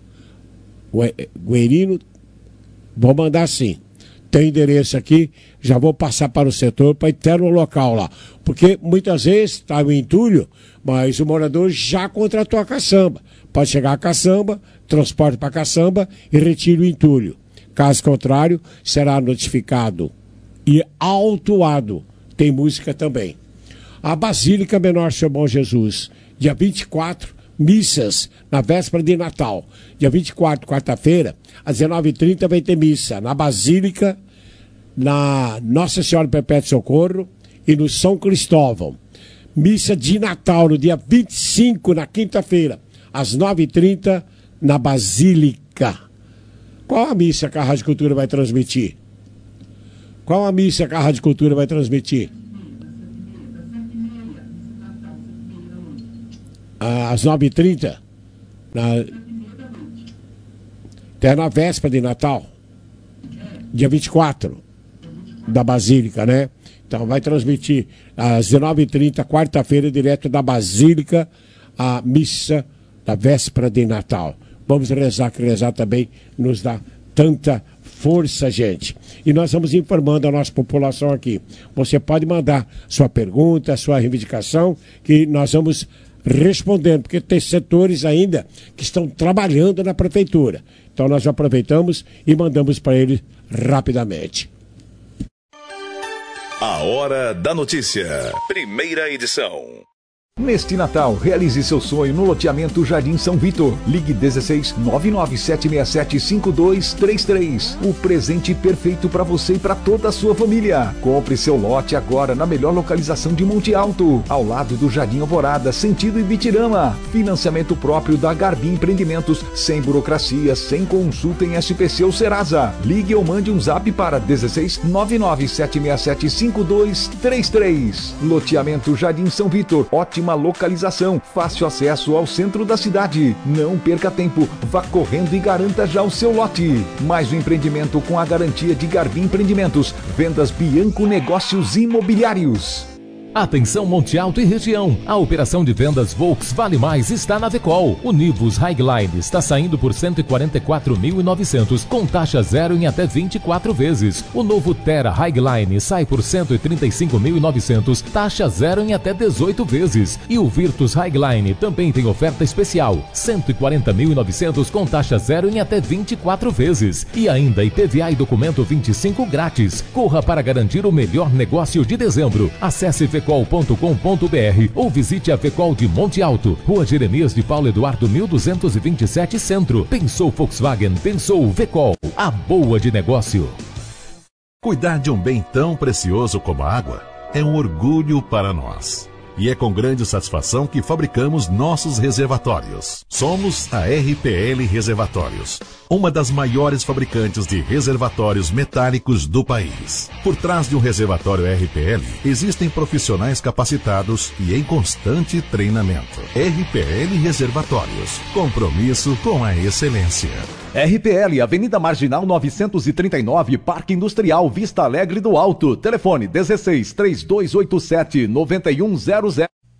Guerino, vou mandar sim. Tem endereço aqui, já vou passar para o setor para ir ter no local lá. Porque muitas vezes está o entulho, mas o morador já contratou a caçamba. Pode chegar a caçamba, transporte para a caçamba e retire o entulho. Caso contrário, será notificado e autuado. Tem música também. A Basílica Menor Seu Bom Jesus, dia 24, missas na véspera de Natal. Dia 24, quarta-feira, às 19h30 vai ter missa na Basílica, na Nossa Senhora Perpétuo Socorro e no São Cristóvão. Missa de Natal no dia 25, na quinta-feira, às 9h30, na Basílica. Qual a missa que a Rádio Cultura vai transmitir? Qual a missa que a Rádio Cultura vai transmitir? às 9h30, até na véspera de Natal, dia 24, da Basílica, né? Então vai transmitir às 19h30, quarta-feira, direto da Basílica, a missa da véspera de Natal. Vamos rezar, que rezar também nos dá tanta força, gente. E nós vamos informando a nossa população aqui. Você pode mandar sua pergunta, sua reivindicação, que nós vamos respondendo, porque tem setores ainda que estão trabalhando na prefeitura. Então nós aproveitamos e mandamos para eles rapidamente. A Hora da Notícia, primeira edição. Neste Natal, realize seu sonho no loteamento Jardim São Vitor. Ligue 16 99767 5233. O presente perfeito para você e para toda a sua família. Compre seu lote agora na melhor localização de Monte Alto, ao lado do Jardim Alvorada, sentido Ibitirama. Financiamento próprio da Garbi Empreendimentos, sem burocracia, sem consulta em SPC ou Serasa. Ligue ou mande um zap para 16 99767 5233. Loteamento Jardim São Vitor, ótima localização, fácil acesso ao centro da cidade. Não perca tempo, vá correndo e garanta já o seu lote. Mais um empreendimento com a garantia de Garbi Empreendimentos. Vendas Bianco Negócios Imobiliários. Atenção Monte Alto e região. A operação de vendas Volks Vale Mais está na Vecol. O Nivus Highline está saindo por 144.900 com taxa zero em até 24 vezes. O novo Terra Highline sai por 135.900, taxa zero em até 18 vezes. E o Virtus Highline também tem oferta especial, 140.900 com taxa zero em até 24 vezes. E ainda IPVA e documento 25 grátis. Corra para garantir o melhor negócio de dezembro. Acesse vecol.com.br ou visite a Vecol de Monte Alto, Rua Jeremias de Paulo Eduardo 1227 Centro. Pensou Volkswagen, pensou Vecol, a boa de negócio. Cuidar de um bem tão precioso como a água é um orgulho para nós. E é com grande satisfação que fabricamos nossos reservatórios. Somos a RPL Reservatórios, uma das maiores fabricantes de reservatórios metálicos do país. Por trás de um reservatório RPL, existem profissionais capacitados e em constante treinamento. RPL Reservatórios, compromisso com a excelência. RPL, Avenida Marginal 939, Parque Industrial Vista Alegre do Alto. Telefone 16 3287 9100.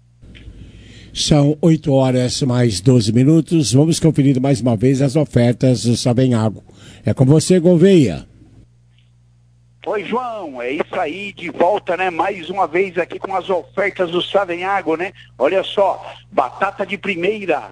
São 8 horas mais 12 minutos. Vamos conferir mais uma vez as ofertas do Savenhago. É com você, Gouveia. Oi, João, é isso aí, de volta, né, mais uma vez aqui com as ofertas do Savenhago, né? Olha só, batata de primeira,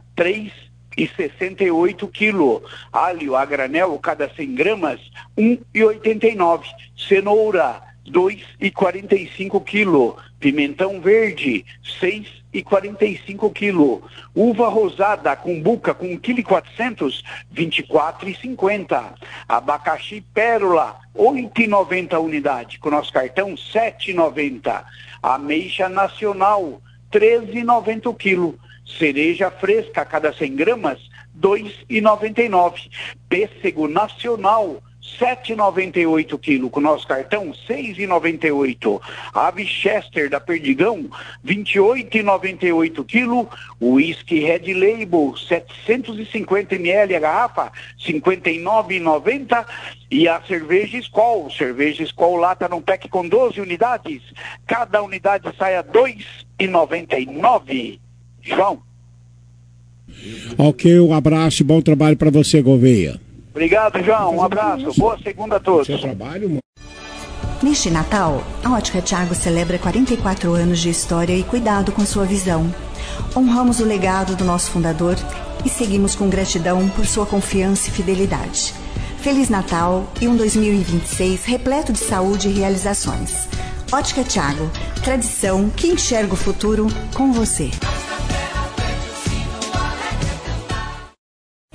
3,68 quilo. Alho a granel, cada 100 gramas, 1,89. Cenoura, 2,45 quilo. Pimentão verde, 6,45 quilo. Uva rosada com buca com 1,4 kg, 24,50. Abacaxi pérola, 8,90 unidade. Com nosso cartão, 7,90. Ameixa nacional, 13,90 o quilo. Cereja fresca, a cada 100 gramas, 2,99. Pêssego nacional, 7,98 quilo. Com nosso cartão, 6,98. Ave Chester da Perdigão, 28,98 quilo. Whisky Red Label, 750 ml a garrafa, 59,90. E a cerveja Skol. Cerveja Skol lata num pack com 12 unidades. Cada unidade sai a 2,99. João. Ok, um abraço e bom trabalho para você, Gouveia. Obrigado, João. Um abraço. Boa segunda a todos. Seu trabalho, mano. Neste Natal, a Ótica Thiago celebra 44 anos de história e cuidado com sua visão. Honramos o legado do nosso fundador e seguimos com gratidão por sua confiança e fidelidade. Feliz Natal e um 2026 repleto de saúde e realizações. Ótica Thiago, tradição que enxerga o futuro com você.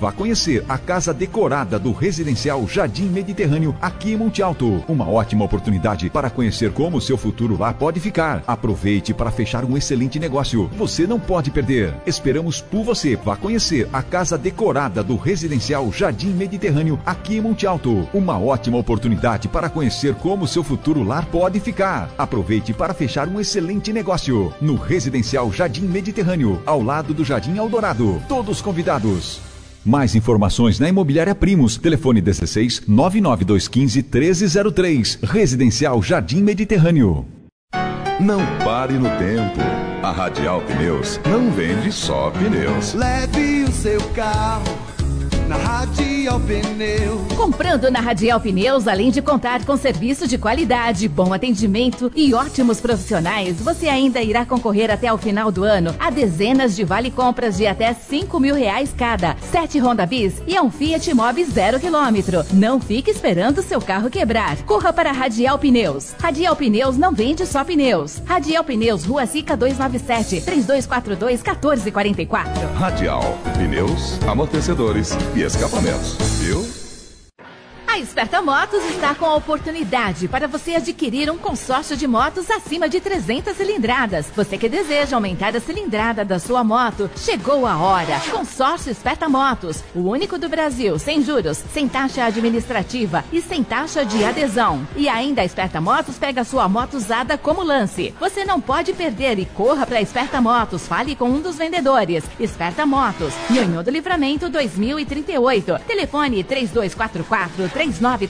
Vá conhecer a casa decorada do Residencial Jardim Mediterrâneo aqui em Monte Alto. Uma ótima oportunidade para conhecer como o seu futuro lá pode ficar. Aproveite para fechar um excelente negócio. Você não pode perder. Esperamos por você. Vá conhecer a casa decorada do Residencial Jardim Mediterrâneo aqui em Monte Alto. Uma ótima oportunidade para conhecer como o seu futuro lar pode ficar. Aproveite para fechar um excelente negócio. No Residencial Jardim Mediterrâneo, ao lado do Jardim Eldorado. Todos convidados. Mais informações na Imobiliária Primos. Telefone 16 99215 1303. Residencial Jardim Mediterrâneo. Não pare no tempo. A Radial Pneus não vende só pneus. Leve o seu carro na Radial Pneus. Comprando na Radial Pneus, além de contar com serviço de qualidade, bom atendimento e ótimos profissionais, você ainda irá concorrer até o final do ano a dezenas de vale-compras de até R$5.000 cada, 7 Honda Bis e um Fiat Mobi 0 km. Não fique esperando seu carro quebrar. Corra para a Radial Pneus. Radial Pneus não vende só pneus. Radial Pneus, Rua Sica 297, 3242-1444. Radial Pneus, amortecedores e escapamentos, viu? A Esperta Motos está com a oportunidade para você adquirir um consórcio de motos acima de 300 cilindradas. Você que deseja aumentar a cilindrada da sua moto, chegou a hora. Consórcio Esperta Motos, o único do Brasil, sem juros, sem taxa administrativa e sem taxa de adesão. E ainda a Esperta Motos pega sua moto usada como lance. Você não pode perder e corra para a Esperta Motos. Fale com um dos vendedores. Esperta Motos, Nhonhô do Livramento 2038. Telefone 3244-3939.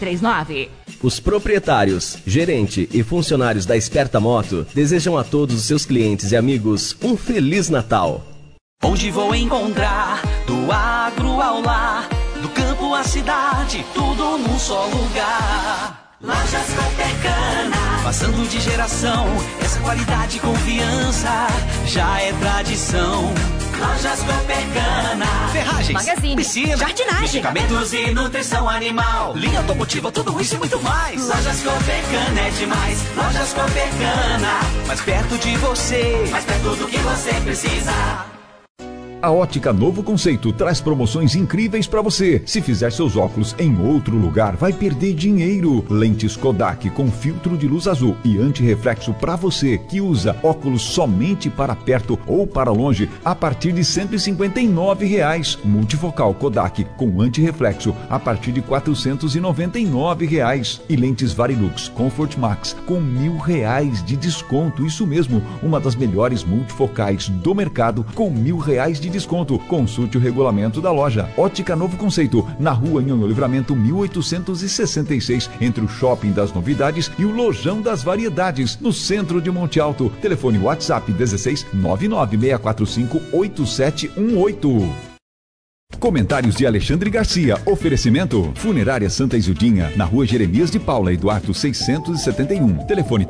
Os proprietários, gerente e funcionários da Esperta Moto desejam a todos os seus clientes e amigos um Feliz Natal. Onde vou encontrar do agro ao lar, do campo à cidade, tudo num só lugar. Lojas Copecana, passando de geração, essa qualidade e confiança já é tradição. Lojas Copecana, ferragens, magazine, piscina, jardinagem, medicamentos e nutrição animal, linha automotiva, tudo isso e muito mais. Lojas Copecana é demais. Lojas Copecana, mais perto de você, mais perto do que você precisa. A Ótica Novo Conceito traz promoções incríveis para você. Se fizer seus óculos em outro lugar, vai perder dinheiro. Lentes Kodak com filtro de luz azul e antirreflexo para você que usa óculos somente para perto ou para longe, a partir de R$ 159. Multifocal Kodak com antirreflexo a partir de R$ 499. E lentes Varilux Comfort Max com R$ 1.000 de desconto. Isso mesmo, uma das melhores multifocais do mercado com R$ 1.000 de desconto. Consulte o regulamento da loja. Ótica Novo Conceito, na rua Nhonhô Livramento 1866, entre o Shopping das Novidades e o Lojão das Variedades, no centro de Monte Alto. Telefone WhatsApp 16 99645 8718. Comentários de Alexandre Garcia. Oferecimento Funerária Santa Isildinha, na rua Jeremias de Paula, Eduardo 671. Telefone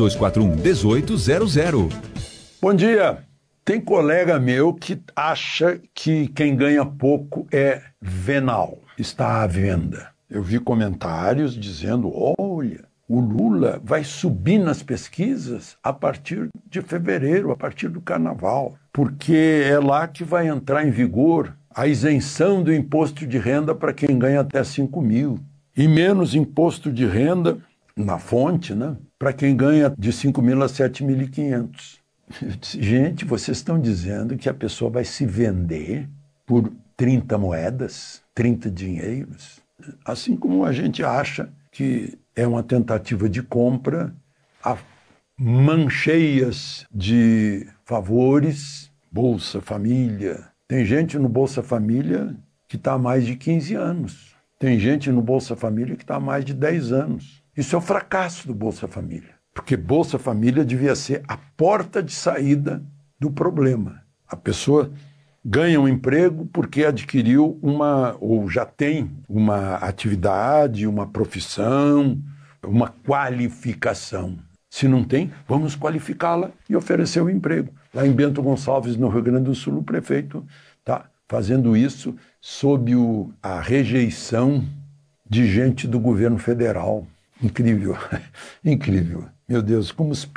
3241-1800. Bom dia. Tem colega meu que acha que quem ganha pouco é venal, está à venda. Eu vi comentários dizendo, olha, o Lula vai subir nas pesquisas a partir de fevereiro, a partir do carnaval, porque é lá que vai entrar em vigor a isenção do imposto de renda para quem ganha até 5 mil e menos imposto de renda na fonte, né, para quem ganha de 5 mil a 7.500. Eu disse, gente, vocês estão dizendo que a pessoa vai se vender por 30 moedas, 30 dinheiros? Assim como a gente acha que é uma tentativa de compra a mancheias de favores, Bolsa Família. Tem gente no Bolsa Família que está há mais de 15 anos. Tem gente no Bolsa Família que está há mais de 10 anos. Isso é o fracasso do Bolsa Família. Porque Bolsa Família devia ser a porta de saída do problema. A pessoa ganha um emprego porque adquiriu ou já tem uma atividade, uma profissão, uma qualificação. Se não tem, vamos qualificá-la e oferecer o emprego. Lá em Bento Gonçalves, no Rio Grande do Sul, o prefeito está fazendo isso sob a rejeição de gente do governo federal. Incrível, incrível. Meu Deus, como os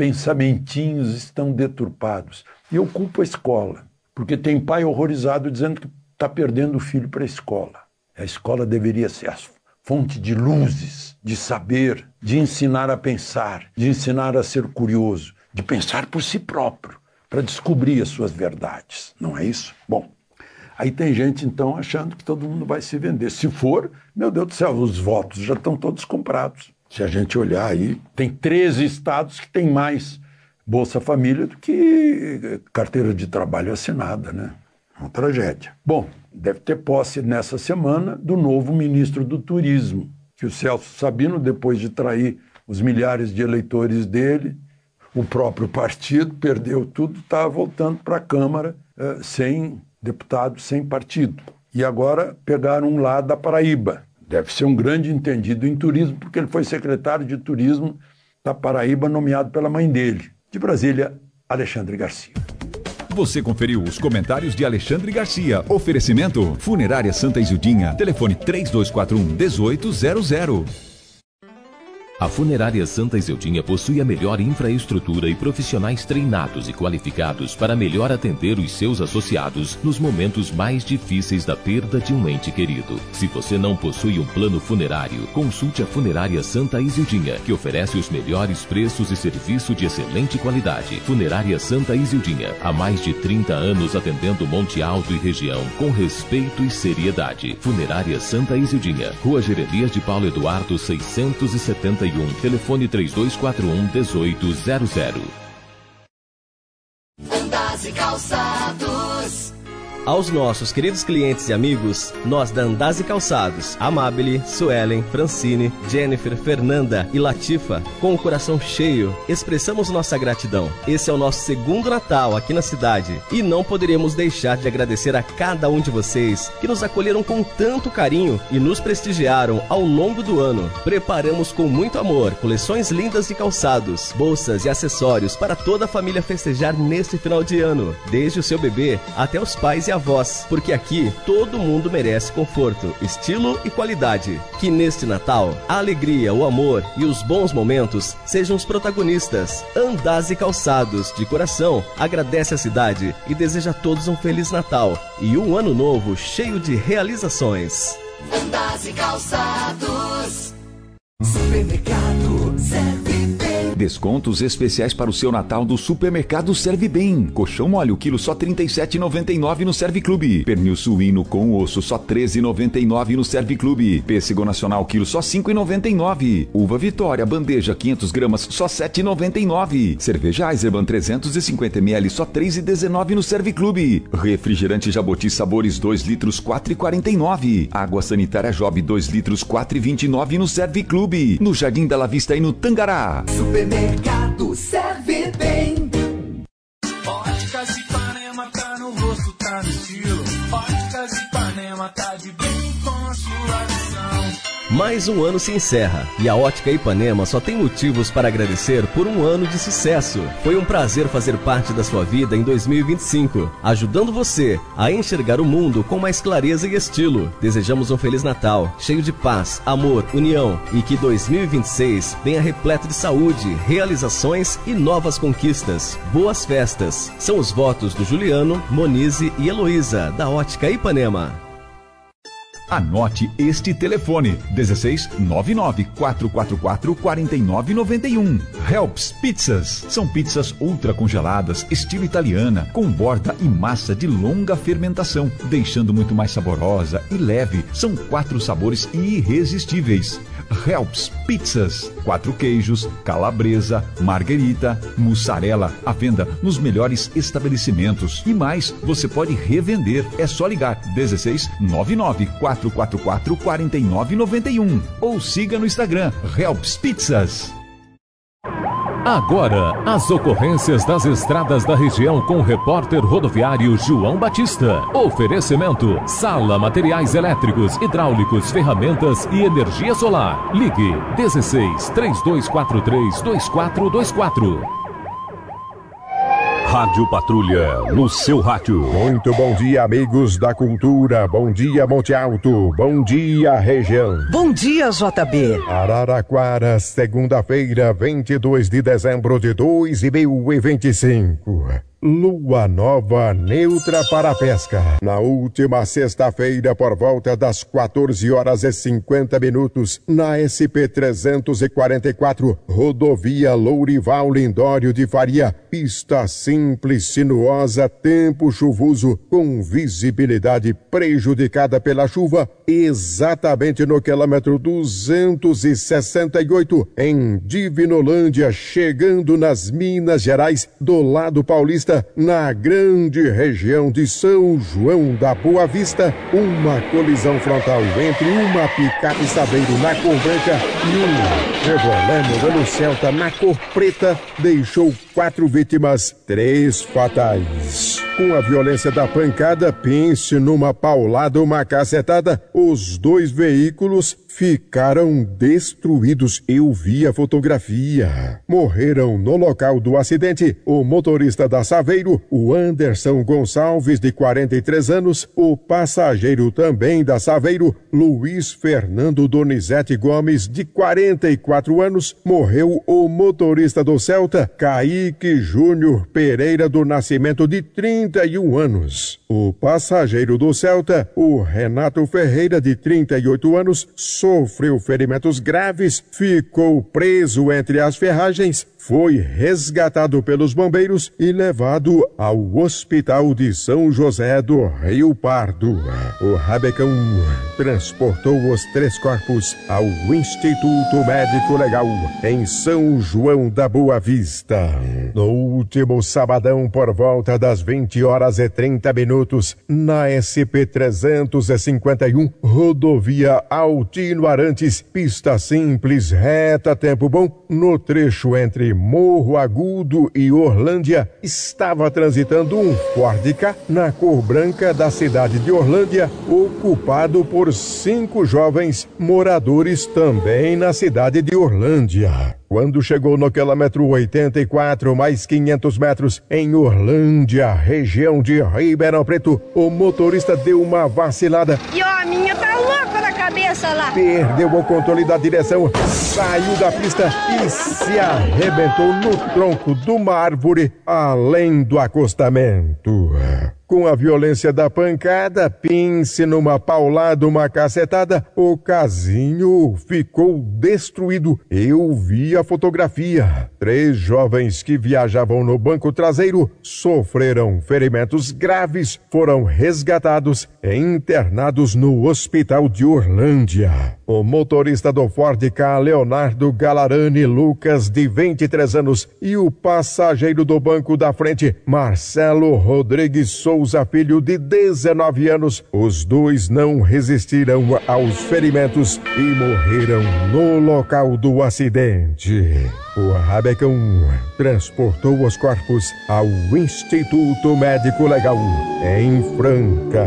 pensamentinhos estão deturpados. E eu culpo a escola, porque tem pai horrorizado dizendo que está perdendo o filho para a escola. A escola deveria ser a fonte de luzes, de saber, de ensinar a pensar, de ensinar a ser curioso, de pensar por si próprio, para descobrir as suas verdades. Não é isso? Bom, aí tem gente, então, achando que todo mundo vai se vender. Se for, meu Deus do céu, os votos já estão todos comprados. Se a gente olhar aí, tem 13 estados que têm mais Bolsa Família do que carteira de trabalho assinada, né? Uma tragédia. Bom, deve ter posse nessa semana do novo ministro do Turismo, que o Celso Sabino, depois de trair os milhares de eleitores dele, o próprio partido, perdeu tudo, está voltando para a Câmara sem deputado, sem partido. E agora pegaram um lá da Paraíba. Deve ser um grande entendido em turismo, porque ele foi secretário de turismo da Paraíba, nomeado pela mãe dele. De Brasília, Alexandre Garcia. Você conferiu os comentários de Alexandre Garcia. Oferecimento: Funerária Santa Isildinha. Telefone 3241-1800. A Funerária Santa Isildinha possui a melhor infraestrutura e profissionais treinados e qualificados para melhor atender os seus associados nos momentos mais difíceis da perda de um ente querido. Se você não possui um plano funerário, consulte a Funerária Santa Isildinha, que oferece os melhores preços e serviço de excelente qualidade. Funerária Santa Isildinha, há mais de 30 anos atendendo Monte Alto e região com respeito e seriedade. Funerária Santa Isildinha, Rua Jeremias de Paulo Eduardo 671. Telefone 3241-1800. Andas e Calçados. Aos nossos queridos clientes e amigos, nós da Andas e Calçados, Amabile, Suelen, Francine, Jennifer, Fernanda e Latifa, com o coração cheio, expressamos nossa gratidão. Esse é o nosso segundo Natal aqui na cidade e não poderíamos deixar de agradecer a cada um de vocês que nos acolheram com tanto carinho e nos prestigiaram ao longo do ano. Preparamos com muito amor coleções lindas de calçados, bolsas e acessórios para toda a família festejar neste final de ano, desde o seu bebê até os pais e avós, porque aqui todo mundo merece conforto, estilo e qualidade. Que neste Natal, a alegria, o amor e os bons momentos sejam os protagonistas. Andas e Calçados, de coração, agradece a cidade e deseja a todos um Feliz Natal e um ano novo cheio de realizações. Andas e Calçados. Supermercado Serve Bem. Descontos especiais para o seu Natal do Supermercado Serve Bem. Colchão mole, o quilo só R$ 37,99 no Serve Clube. Pernil suíno com osso só R$ 13,99 no Serve Clube. Pêssego nacional, quilo só R$ 5,99. Uva Vitória, bandeja 500 gramas, só R$ 7,99. Cerveja Eisenbahn 350 ml, só R$ 3,19 no Serve Clube. Refrigerante Jaboti Sabores 2 litros, R$ 4,49. Água sanitária Job 2 litros, R$ 4,29 no Serve Clube. No Jardim da La Vista e no Tangará. Supermercado Serve Bem. Óticas Ipanema tá no rosto, tá no estilo. Óticas Ipanema tá de bem com a sua visão. Mais um ano se encerra e a Ótica Ipanema só tem motivos para agradecer por um ano de sucesso. Foi um prazer fazer parte da sua vida em 2025, ajudando você a enxergar o mundo com mais clareza e estilo. Desejamos um Feliz Natal, cheio de paz, amor, união e que 2026 venha repleto de saúde, realizações e novas conquistas. Boas festas. São os votos do Juliano, Monize e Heloísa, da Ótica Ipanema. Anote este telefone: 1699-444-4991. Helps Pizzas. São pizzas ultra congeladas, estilo italiana, com borda e massa de longa fermentação, deixando muito mais saborosa e leve. São 4 sabores irresistíveis. Helps Pizzas. 4 queijos, calabresa, marguerita, mussarela. À venda nos melhores estabelecimentos. E mais, você pode revender. É só ligar 1699-444-4991 ou siga no Instagram Helps Pizzas. Agora, as ocorrências das estradas da região com o repórter rodoviário João Batista. Oferecimento: Sala Materiais Elétricos, Hidráulicos, Ferramentas e Energia Solar. Ligue 16-3243-2424. Rádio Patrulha, no seu rádio. Muito bom dia, amigos da cultura. Bom dia, Monte Alto. Bom dia, região. Bom dia, JB. Araraquara, segunda-feira, 22 de dezembro de 2025. Lua nova neutra para a pesca. Na última sexta-feira, por volta das 14h50, na SP-344, rodovia Lourival Lindório de Faria, pista simples, sinuosa, tempo chuvoso, com visibilidade prejudicada pela chuva, exatamente no quilômetro 268, em Divinolândia, chegando nas Minas Gerais, do lado paulista, na grande região de São João da Boa Vista, uma colisão frontal entre uma picape Saveiro na cor branca e um Chevrolet modelo Celta na cor preta deixou 4 vítimas, 3 fatais. Com a violência da pancada, pense numa paulada ou uma cacetada, os 2 veículos ficaram destruídos. Eu vi a fotografia. Morreram no local do acidente o motorista da Saveiro, o Anderson Gonçalves, de 43 anos, o passageiro também da Saveiro, Luiz Fernando Donizete Gomes, de 44 anos. Morreu o motorista do Celta, Kaique Júnior Pereira do Nascimento, de 31 anos. O passageiro do Celta, o Renato Ferreira, de 38 anos, sofreu ferimentos graves, ficou preso entre as ferragens, foi resgatado pelos bombeiros e levado ao Hospital de São José do Rio Pardo. O Rabecão transportou os 3 corpos ao Instituto Médico Legal em São João da Boa Vista. No último sabadão, por volta das 20h30, na SP-351, rodovia Altino Arantes, pista simples, reta, tempo bom, no trecho entre Morro Agudo e Orlândia, estava transitando um Ford Ka na cor branca da cidade de Orlândia, ocupado por 5 jovens moradores também na cidade de Orlândia. Quando chegou no quilômetro 84, mais 500 metros, em Orlândia, região de Ribeirão Preto, o motorista deu uma vacilada. E ó, a minha tá louca na cabeça lá. Perdeu o controle da direção, saiu da pista e se arrebentou no tronco de uma árvore, além do acostamento. Com a violência da pancada, pense numa paulada, uma cacetada, o casinho ficou destruído. Eu vi a fotografia. 3 jovens que viajavam no banco traseiro sofreram ferimentos graves, foram resgatados e internados no Hospital de Orlândia. O motorista do Ford Ka, Leonardo Galarani Lucas, de 23 anos, e o passageiro do banco da frente, Marcelo Rodrigues Souza Filho, de 19 anos, os 2 não resistiram aos ferimentos e morreram no local do acidente. O Rabecão transportou os corpos ao Instituto Médico Legal em Franca.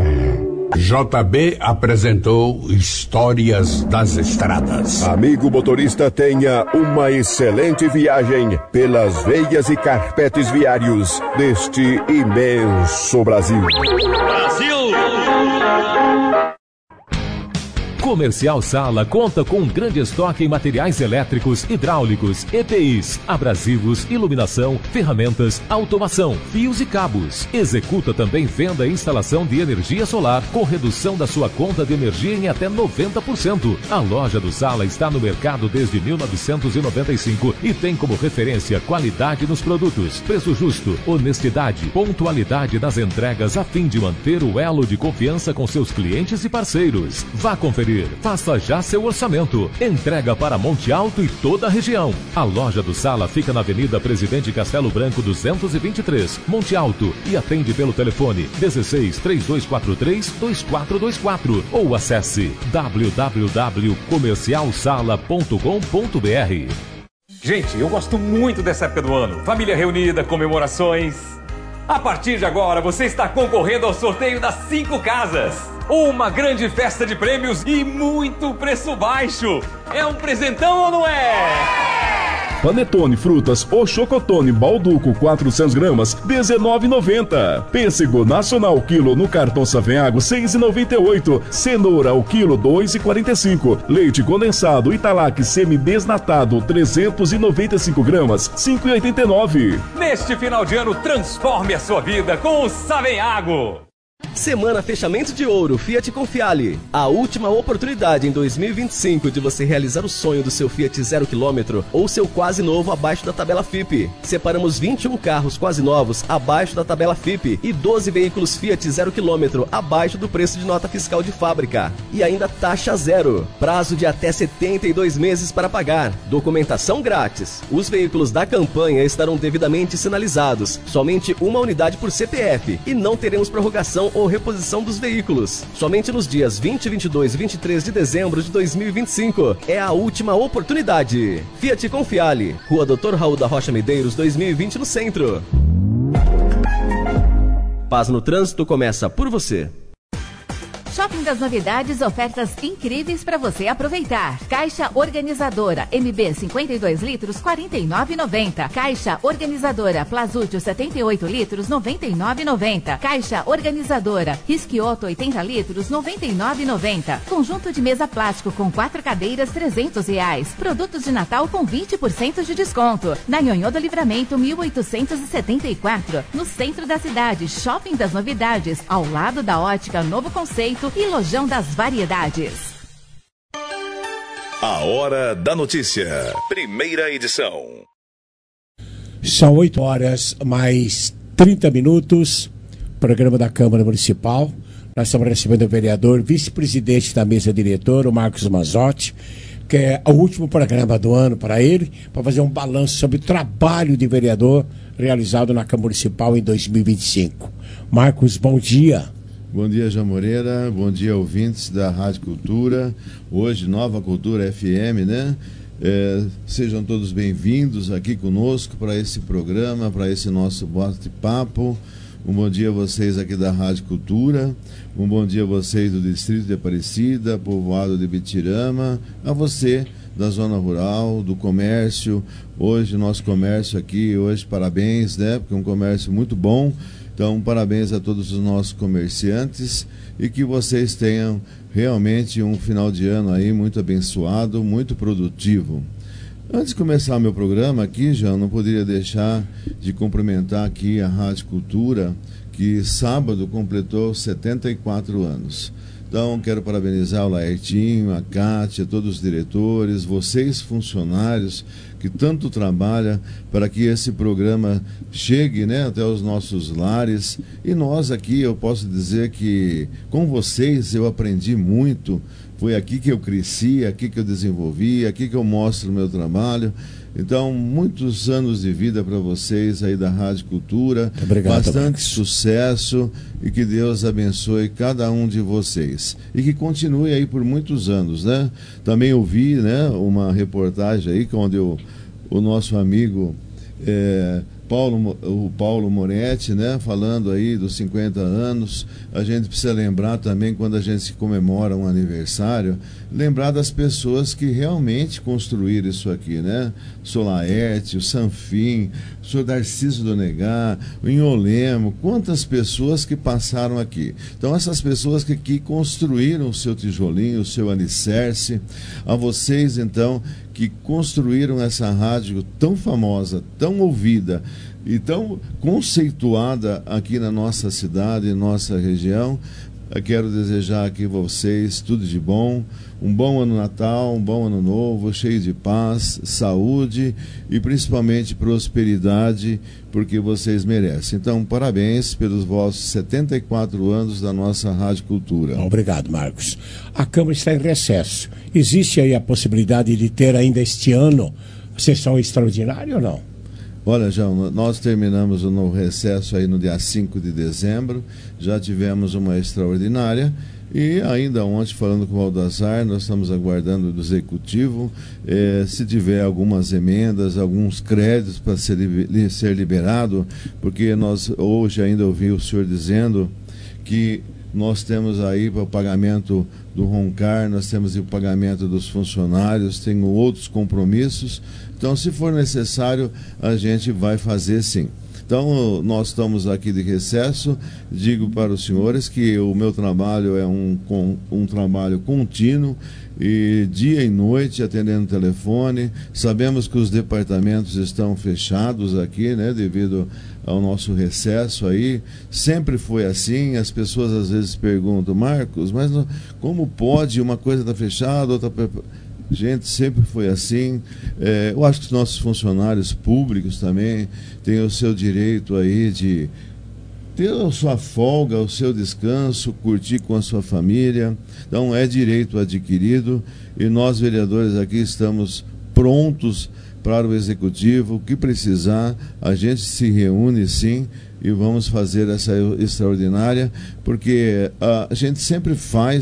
JB apresentou Histórias das Estradas. Amigo motorista, tenha uma excelente viagem pelas veias e carpetes viários deste imenso Brasil. Brasil! Comercial Sala conta com um grande estoque em materiais elétricos, hidráulicos, EPIs, abrasivos, iluminação, ferramentas, automação, fios e cabos. Executa também venda e instalação de energia solar com redução da sua conta de energia em até 90%. A loja do Sala está no mercado desde 1995 e tem como referência qualidade nos produtos, preço justo, honestidade, pontualidade nas entregas a fim de manter o elo de confiança com seus clientes e parceiros. Vá conferir. Faça já seu orçamento. Entrega para Monte Alto e toda a região. A loja do Sala fica na Avenida Presidente Castelo Branco 223, Monte Alto, e atende pelo telefone 16 3243 2424 ou acesse www.comercialsala.com.br. Gente, eu gosto muito dessa época do ano. Família reunida, comemorações. A partir de agora, você está concorrendo ao sorteio das 5 casas. Uma grande festa de prêmios e muito preço baixo. É um presentão ou não é? Panetone frutas ou chocotone Balduco 400 gramas, R$19,90. Pêssego nacional quilo no cartão Savenhago, R$6,98. Cenoura o quilo, R$2,45. Leite condensado Italac semi-desnatado 395 gramas, R$5,89. Neste final de ano, transforme a sua vida com o Savenhago. Semana Fechamento de Ouro Fiat Confiale. A última oportunidade em 2025 de você realizar o sonho do seu Fiat 0 km ou seu quase novo abaixo da tabela FIPE. Separamos 21 carros quase novos abaixo da tabela FIPE e 12 veículos Fiat 0 km abaixo do preço de nota fiscal de fábrica. E ainda taxa zero. Prazo de até 72 meses para pagar. Documentação grátis. Os veículos da campanha estarão devidamente sinalizados. Somente uma unidade por CPF. E não teremos prorrogação ou reposição dos veículos. Somente nos dias 20, 22 e 23 de dezembro de 2025. É a última oportunidade. Fiat Confiale, Rua Dr. Raul da Rocha Medeiros, 2020, no centro. Paz no Trânsito começa por você. Shopping das Novidades, ofertas incríveis para você aproveitar. Caixa organizadora MB 52 litros, R$ 49,90. Caixa organizadora Plazútil 78 litros, R$ 99,90. Caixa organizadora Risquioto 80 litros, R$ 99,90. Conjunto de mesa plástico com 4 cadeiras, R$ 300. Produtos de Natal com 20% de desconto. Na Nhonhô do Livramento, 1874. No centro da cidade, Shopping das Novidades, ao lado da Ótica Novo Conceito e Lojão das Variedades. A Hora da Notícia. Primeira edição. São 8 horas mais 30 minutos. Programa da Câmara Municipal. Nós estamos recebendo o vereador, vice-presidente da mesa diretora, o Marcos Mazzotti, que é o último programa do ano para ele, para fazer um balanço sobre o trabalho de vereador realizado na Câmara Municipal em 2025. Marcos, bom dia. Bom dia, João Moreira. Bom dia, ouvintes da Rádio Cultura. Hoje, Nova Cultura FM, né? Sejam todos bem-vindos aqui conosco para esse programa, para esse nosso bate-papo. Um bom dia a vocês aqui da Rádio Cultura. Um bom dia a vocês do Distrito de Aparecida, povoado de Bitirama. A você da Zona Rural, do comércio. Hoje, nosso comércio aqui, hoje, parabéns, né? Porque é um comércio muito bom. Então, parabéns a todos os nossos comerciantes e que vocês tenham realmente um final de ano aí muito abençoado, muito produtivo. Antes de começar o meu programa aqui, João, não poderia deixar de cumprimentar aqui a Rádio Cultura, que sábado completou 74 anos. Então, quero parabenizar o Laertinho, a Cátia, todos os diretores, vocês funcionários que tanto trabalham para que esse programa chegue, né, até os nossos lares. E nós aqui, eu posso dizer que com vocês eu aprendi muito. Foi aqui que eu cresci, aqui que eu desenvolvi, aqui que eu mostro o meu trabalho. Então, muitos anos de vida para vocês aí da Rádio Cultura. Obrigado, bastante Marcos. Sucesso e que Deus abençoe cada um de vocês. E que continue aí por muitos anos, né? Também ouvi, né, uma reportagem aí onde o nosso amigo o Paulo Moretti, né, falando aí dos 50 anos. A gente precisa lembrar também, quando a gente comemora um aniversário, lembrar das pessoas que realmente construíram isso aqui, né? O Solaerte, o Sanfim, o senhor Darciso do Negar, o Inholemo, quantas pessoas que passaram aqui. Então, essas pessoas que construíram o seu tijolinho, o seu alicerce, a vocês, então, que construíram essa rádio tão famosa, tão ouvida e tão conceituada aqui na nossa cidade, nossa região. Eu quero desejar aqui a vocês tudo de bom, um bom ano Natal, um bom ano novo, cheio de paz, saúde e principalmente prosperidade, porque vocês merecem. Então, parabéns pelos vossos 74 anos da nossa Rádio Cultura. Obrigado, Marcos. A Câmara está em recesso. Existe aí a possibilidade de ter ainda este ano sessão extraordinária ou não? Olha, João, nós terminamos o novo recesso aí no dia 5 de dezembro, já tivemos uma extraordinária e ainda ontem, falando com o Aldazar, nós estamos aguardando do Executivo, se tiver algumas emendas, alguns créditos para ser liberado, porque nós hoje ainda ouvi o senhor dizendo que nós temos aí para o pagamento do Roncar, nós temos o pagamento dos funcionários, tem outros compromissos. Então, se for necessário, a gente vai fazer sim. Então, nós estamos aqui de recesso. Digo para os senhores que o meu trabalho é um trabalho contínuo, e dia e noite atendendo telefone. Sabemos que os departamentos estão fechados aqui, né, devido ao nosso recesso aí. Sempre foi assim. As pessoas às vezes perguntam: Marcos, mas como pode uma coisa estar fechada, outra... Gente, sempre foi assim. Eu acho que os nossos funcionários públicos também têm o seu direito aí de ter a sua folga, o seu descanso, curtir com a sua família. Então, é direito adquirido, e nós, vereadores, aqui estamos prontos para o Executivo. O que precisar, a gente se reúne sim e vamos fazer essa extraordinária, porque a gente sempre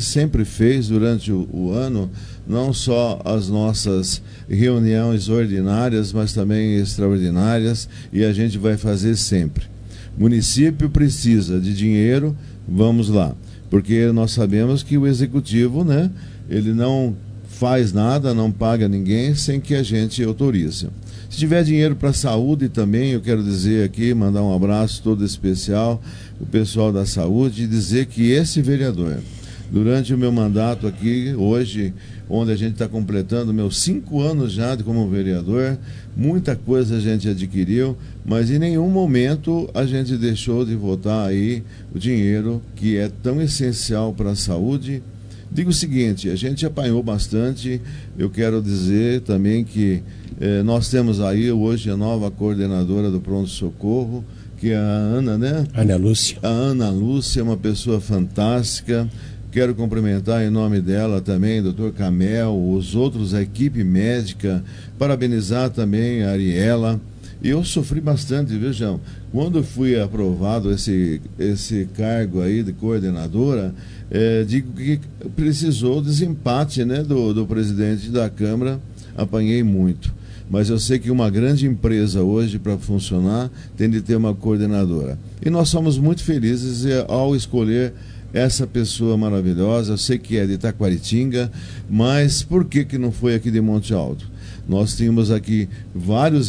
fez durante o ano, não só as nossas reuniões ordinárias, mas também extraordinárias, e a gente vai fazer sempre. O município precisa de dinheiro, vamos lá, porque nós sabemos que o Executivo, né, ele não faz nada, não paga ninguém sem que a gente autorize. Se tiver dinheiro para a saúde também, eu quero dizer aqui, mandar um abraço todo especial o pessoal da saúde, e dizer que esse vereador, durante o meu mandato aqui, hoje, onde a gente está completando meus 5 anos já como vereador, muita coisa a gente adquiriu, mas em nenhum momento a gente deixou de votar aí o dinheiro que é tão essencial para a saúde. Digo o seguinte, a gente apanhou bastante. Eu quero dizer também que nós temos aí hoje a nova coordenadora do pronto-socorro, que é a Ana, né? Ana Lúcia. A Ana Lúcia é uma pessoa fantástica. Quero cumprimentar em nome dela também, Dr. Camel, os outros, a equipe médica, parabenizar também a Ariela. Eu sofri bastante, viu, João? Quando fui aprovado esse cargo aí de coordenadora, digo que precisou desempate, né, do presidente da Câmara, apanhei muito. Mas eu sei que uma grande empresa hoje, para funcionar, tem de ter uma coordenadora. E nós somos muito felizes ao escolher essa pessoa maravilhosa. Eu sei que é de Taquaritinga, mas por que não foi aqui de Monte Alto? Nós tínhamos aqui vários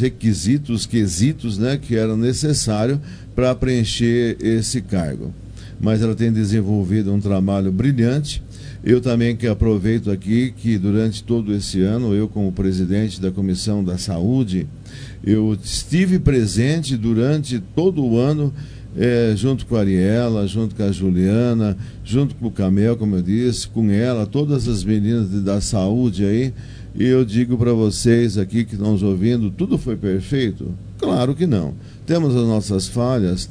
quesitos, né, que eram necessários para preencher esse cargo. Mas ela tem desenvolvido um trabalho brilhante. Eu também que aproveito aqui que durante todo esse ano, eu como presidente da Comissão da Saúde, eu estive presente durante todo o ano, junto com a Ariela, junto com a Juliana, junto com o Camel, como eu disse, com ela, todas as meninas da saúde aí. E eu digo para vocês aqui que estão nos ouvindo, tudo foi perfeito? Claro que não. Temos as nossas falhas,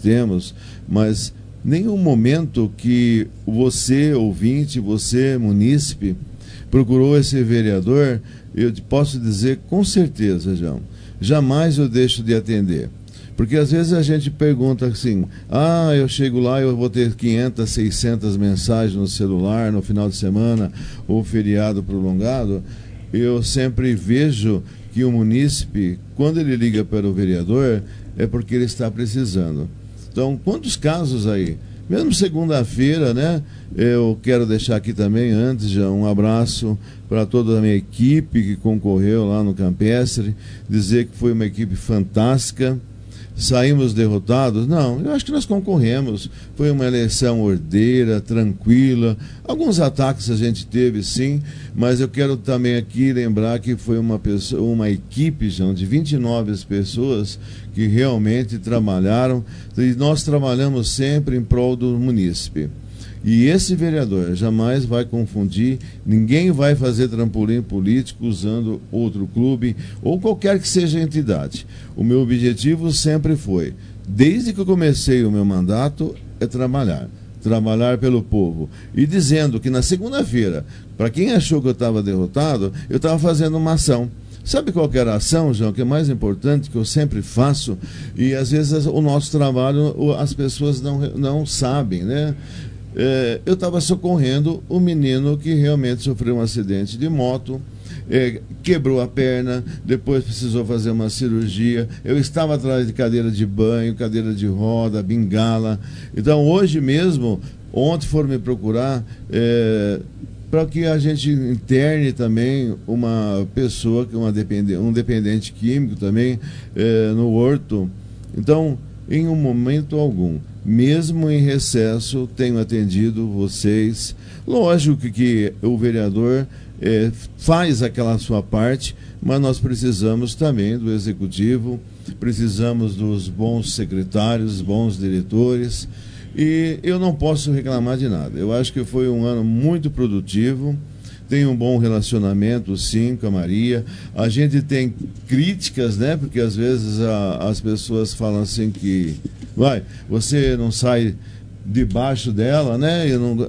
mas nenhum momento que você, ouvinte, você, munícipe, procurou esse vereador, eu posso dizer com certeza, João, jamais eu deixo de atender. Porque às vezes a gente pergunta assim, eu chego lá e eu vou ter 500, 600 mensagens no celular no final de semana ou feriado prolongado. Eu sempre vejo que o munícipe, quando ele liga para o vereador, é porque ele está precisando. Então, quantos casos aí? Mesmo segunda-feira, né? Eu quero deixar aqui também, antes já, um abraço para toda a minha equipe que concorreu lá no Campestre, dizer que foi uma equipe fantástica. Saímos derrotados? Não, eu acho que nós concorremos. Foi uma eleição ordeira, tranquila. Alguns ataques a gente teve, sim, mas eu quero também aqui lembrar que foi uma equipe, João, de 29 pessoas que realmente trabalharam, e nós trabalhamos sempre em prol do munícipe. E esse vereador jamais vai confundir, ninguém vai fazer trampolim político usando outro clube ou qualquer que seja a entidade. O meu objetivo sempre foi, desde que eu comecei o meu mandato, é trabalhar pelo povo. E dizendo que na segunda-feira, para quem achou que eu estava derrotado, eu estava fazendo uma ação. Sabe qual que era a ação, João, que é mais importante, que eu sempre faço, e às vezes o nosso trabalho as pessoas não sabem, né? Eu estava socorrendo um menino que realmente sofreu um acidente de moto, quebrou a perna, depois precisou fazer uma cirurgia. Eu estava atrás de cadeira de banho, cadeira de roda, bengala. Então, hoje mesmo, ontem foram me procurar para que a gente interne também uma pessoa, um dependente químico também no horto. Então, em um momento algum, mesmo em recesso, tenho atendido vocês. Lógico que o vereador faz aquela sua parte, mas nós precisamos também do executivo, precisamos dos bons secretários, bons diretores, e eu não posso reclamar de nada. Eu acho que foi um ano muito produtivo, tenho um bom relacionamento, sim, com a Maria. A gente tem críticas, né? Porque às vezes as pessoas falam assim que você não sai debaixo dela, né?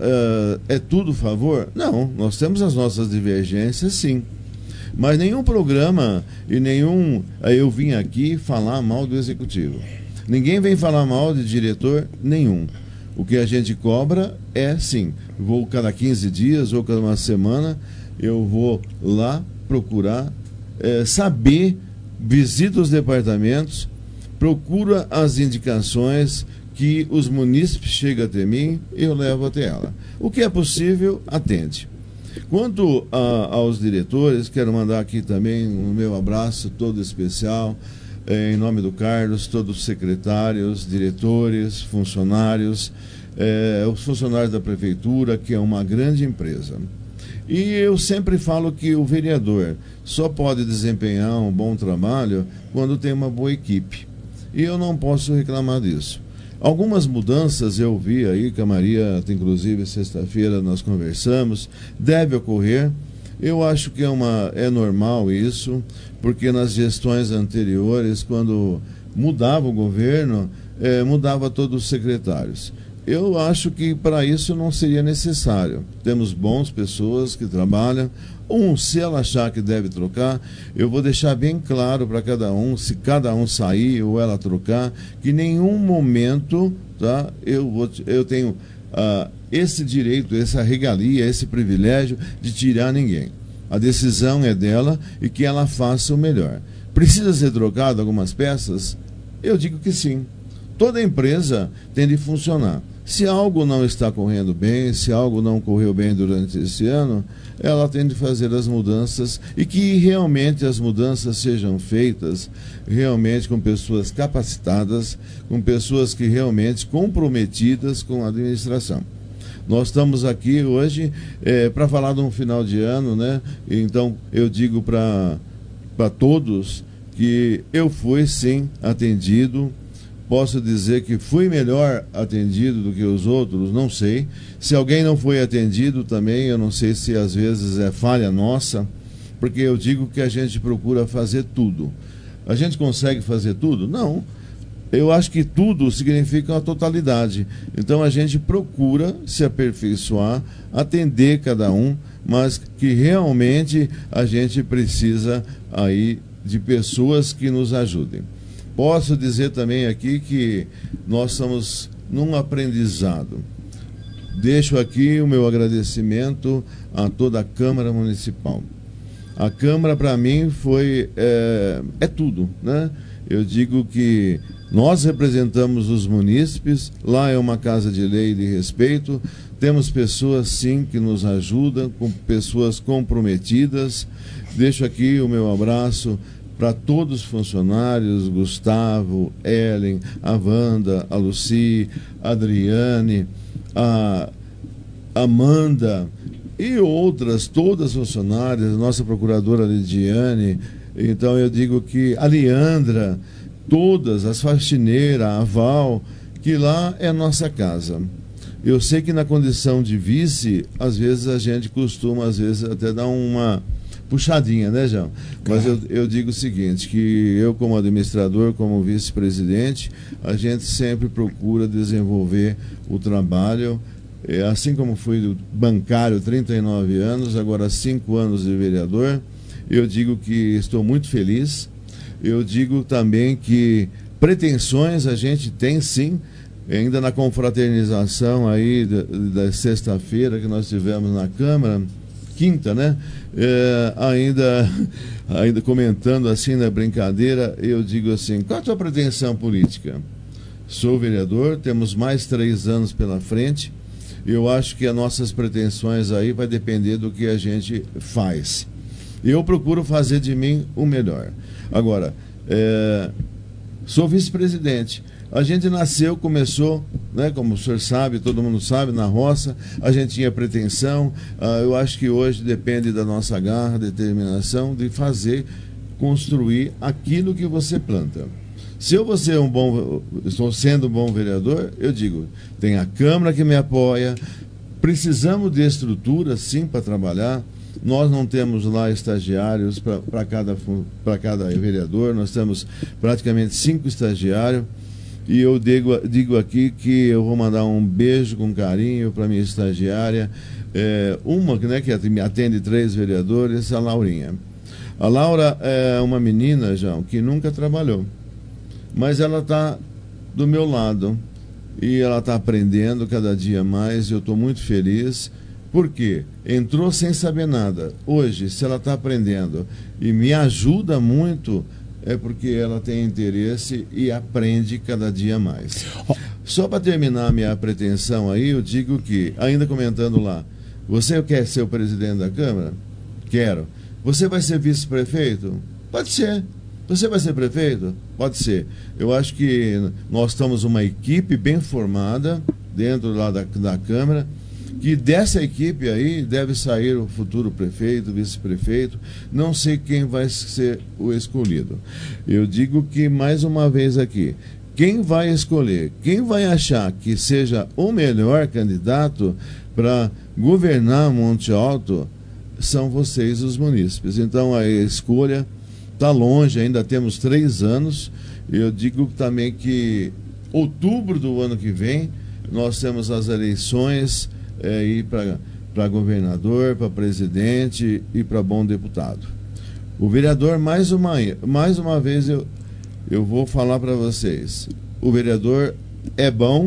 É tudo favor? Não, nós temos as nossas divergências, sim. Mas nenhum programa e eu vim aqui falar mal do executivo. Ninguém vem falar mal de diretor nenhum. O que a gente cobra é, sim, vou cada 15 dias ou cada uma semana, eu vou lá procurar saber, visito os departamentos, procura as indicações que os munícipes chegam até mim, eu levo até ela. O que é possível, atende. Quanto aos diretores, quero mandar aqui também o meu abraço todo especial, em nome do Carlos, todos os secretários, diretores, funcionários, os funcionários da prefeitura, que é uma grande empresa. E eu sempre falo que o vereador só pode desempenhar um bom trabalho quando tem uma boa equipe. E eu não posso reclamar disso. Algumas mudanças eu vi aí, que a Maria, inclusive sexta-feira nós conversamos, deve ocorrer. Eu acho que é normal isso, porque nas gestões anteriores, quando mudava o governo, mudava todos os secretários. Eu acho que para isso não seria necessário. Temos bons pessoas que trabalham. Se ela achar que deve trocar, eu vou deixar bem claro para cada um, se cada um sair ou ela trocar, que em nenhum momento, tá, eu tenho esse direito, essa regalia, esse privilégio de tirar ninguém. A decisão é dela e que ela faça o melhor. Precisa ser trocado algumas peças? Eu digo que sim. Toda empresa tem de funcionar. Se algo não está correndo bem, se algo não correu bem durante esse ano, ela tem de fazer as mudanças e que realmente as mudanças sejam feitas realmente com pessoas capacitadas, com pessoas que realmente comprometidas com a administração. Nós estamos aqui hoje para falar de um final de ano, né? Então eu digo para todos que eu fui sim atendido. Posso dizer que fui melhor atendido do que os outros? Não sei. Se alguém não foi atendido também, eu não sei se às vezes é falha nossa, porque eu digo que a gente procura fazer tudo. A gente consegue fazer tudo? Não. Eu acho que tudo significa uma totalidade. Então a gente procura se aperfeiçoar, atender cada um, mas que realmente a gente precisa aí de pessoas que nos ajudem. Posso dizer também aqui que nós estamos num aprendizado. Deixo aqui o meu agradecimento a toda a Câmara Municipal. A Câmara, para mim, foi tudo, né? Eu digo que nós representamos os munícipes, lá é uma casa de lei de respeito, temos pessoas, sim, que nos ajudam, com pessoas comprometidas. Deixo aqui o meu abraço para todos os funcionários, Gustavo, Ellen, a Wanda, a Luci, a Adriane, a Amanda e outras, todas funcionárias, nossa procuradora Lidiane. Então eu digo que a Leandra, todas, as faxineiras, a Val, que lá é nossa casa. Eu sei que na condição de vice, às vezes a gente costuma, às vezes, até dar uma puxadinha, né, João? Mas eu digo o seguinte, que eu como administrador, como vice-presidente, a gente sempre procura desenvolver o trabalho, assim como fui bancário 39 anos, agora 5 anos de vereador, eu digo que estou muito feliz. Eu digo também que pretensões a gente tem sim, ainda na confraternização aí da sexta-feira que nós tivemos na Câmara, quinta, né? Ainda comentando assim na brincadeira, eu digo assim, qual a tua pretensão política? Sou vereador, temos mais 3 anos pela frente, Eu acho que as nossas pretensões aí vai depender do que a gente faz. Eu procuro fazer de mim o melhor. Agora, sou vice-presidente. A gente nasceu, começou, né, como o senhor sabe, todo mundo sabe, na roça, a gente tinha pretensão. Eu acho que hoje depende da nossa garra, determinação de fazer, construir aquilo que você planta. Se eu vou ser estou sendo um bom vereador, eu digo, tem a Câmara que me apoia, precisamos de estrutura, sim, para trabalhar. Nós não temos lá estagiários para cada vereador, nós temos praticamente 5 estagiários. E eu digo aqui que eu vou mandar um beijo com carinho para minha estagiária, uma, né, que atende 3 vereadores, a Laurinha. A Laura é uma menina, João, que nunca trabalhou, mas ela está do meu lado e ela está aprendendo cada dia mais. Eu estou muito feliz, porque entrou sem saber nada. Hoje, se ela está aprendendo e me ajuda muito, é porque ela tem interesse e aprende cada dia mais. Só para terminar a minha pretensão aí, eu digo que, ainda comentando lá, você quer ser o presidente da Câmara? Quero. Você vai ser vice-prefeito? Pode ser. Você vai ser prefeito? Pode ser. Eu acho que nós estamos uma equipe bem formada dentro lá da Câmara, que dessa equipe aí deve sair o futuro prefeito, vice-prefeito. Não sei quem vai ser o escolhido. Eu digo que, mais uma vez aqui, quem vai escolher, quem vai achar que seja o melhor candidato para governar Monte Alto, são vocês, os munícipes. Então a escolha está longe, ainda temos 3 anos. Eu digo também que outubro do ano que vem nós temos as eleições ir para governador, para presidente e para bom deputado. O vereador, mais uma vez eu vou falar para vocês, o vereador é bom,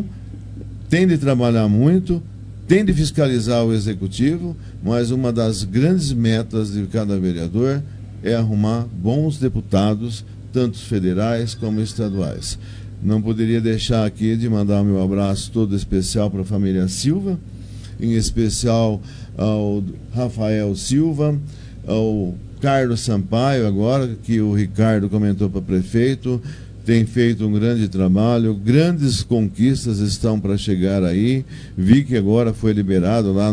tem de trabalhar muito, tem de fiscalizar o executivo, mas uma das grandes metas de cada vereador é arrumar bons deputados, tanto federais como estaduais. Não poderia deixar aqui de mandar o meu abraço todo especial para a família Silva, em especial ao Rafael Silva, ao Carlos Sampaio, agora que o Ricardo comentou para prefeito, tem feito um grande trabalho, grandes conquistas estão para chegar aí. Vi que agora foi liberado lá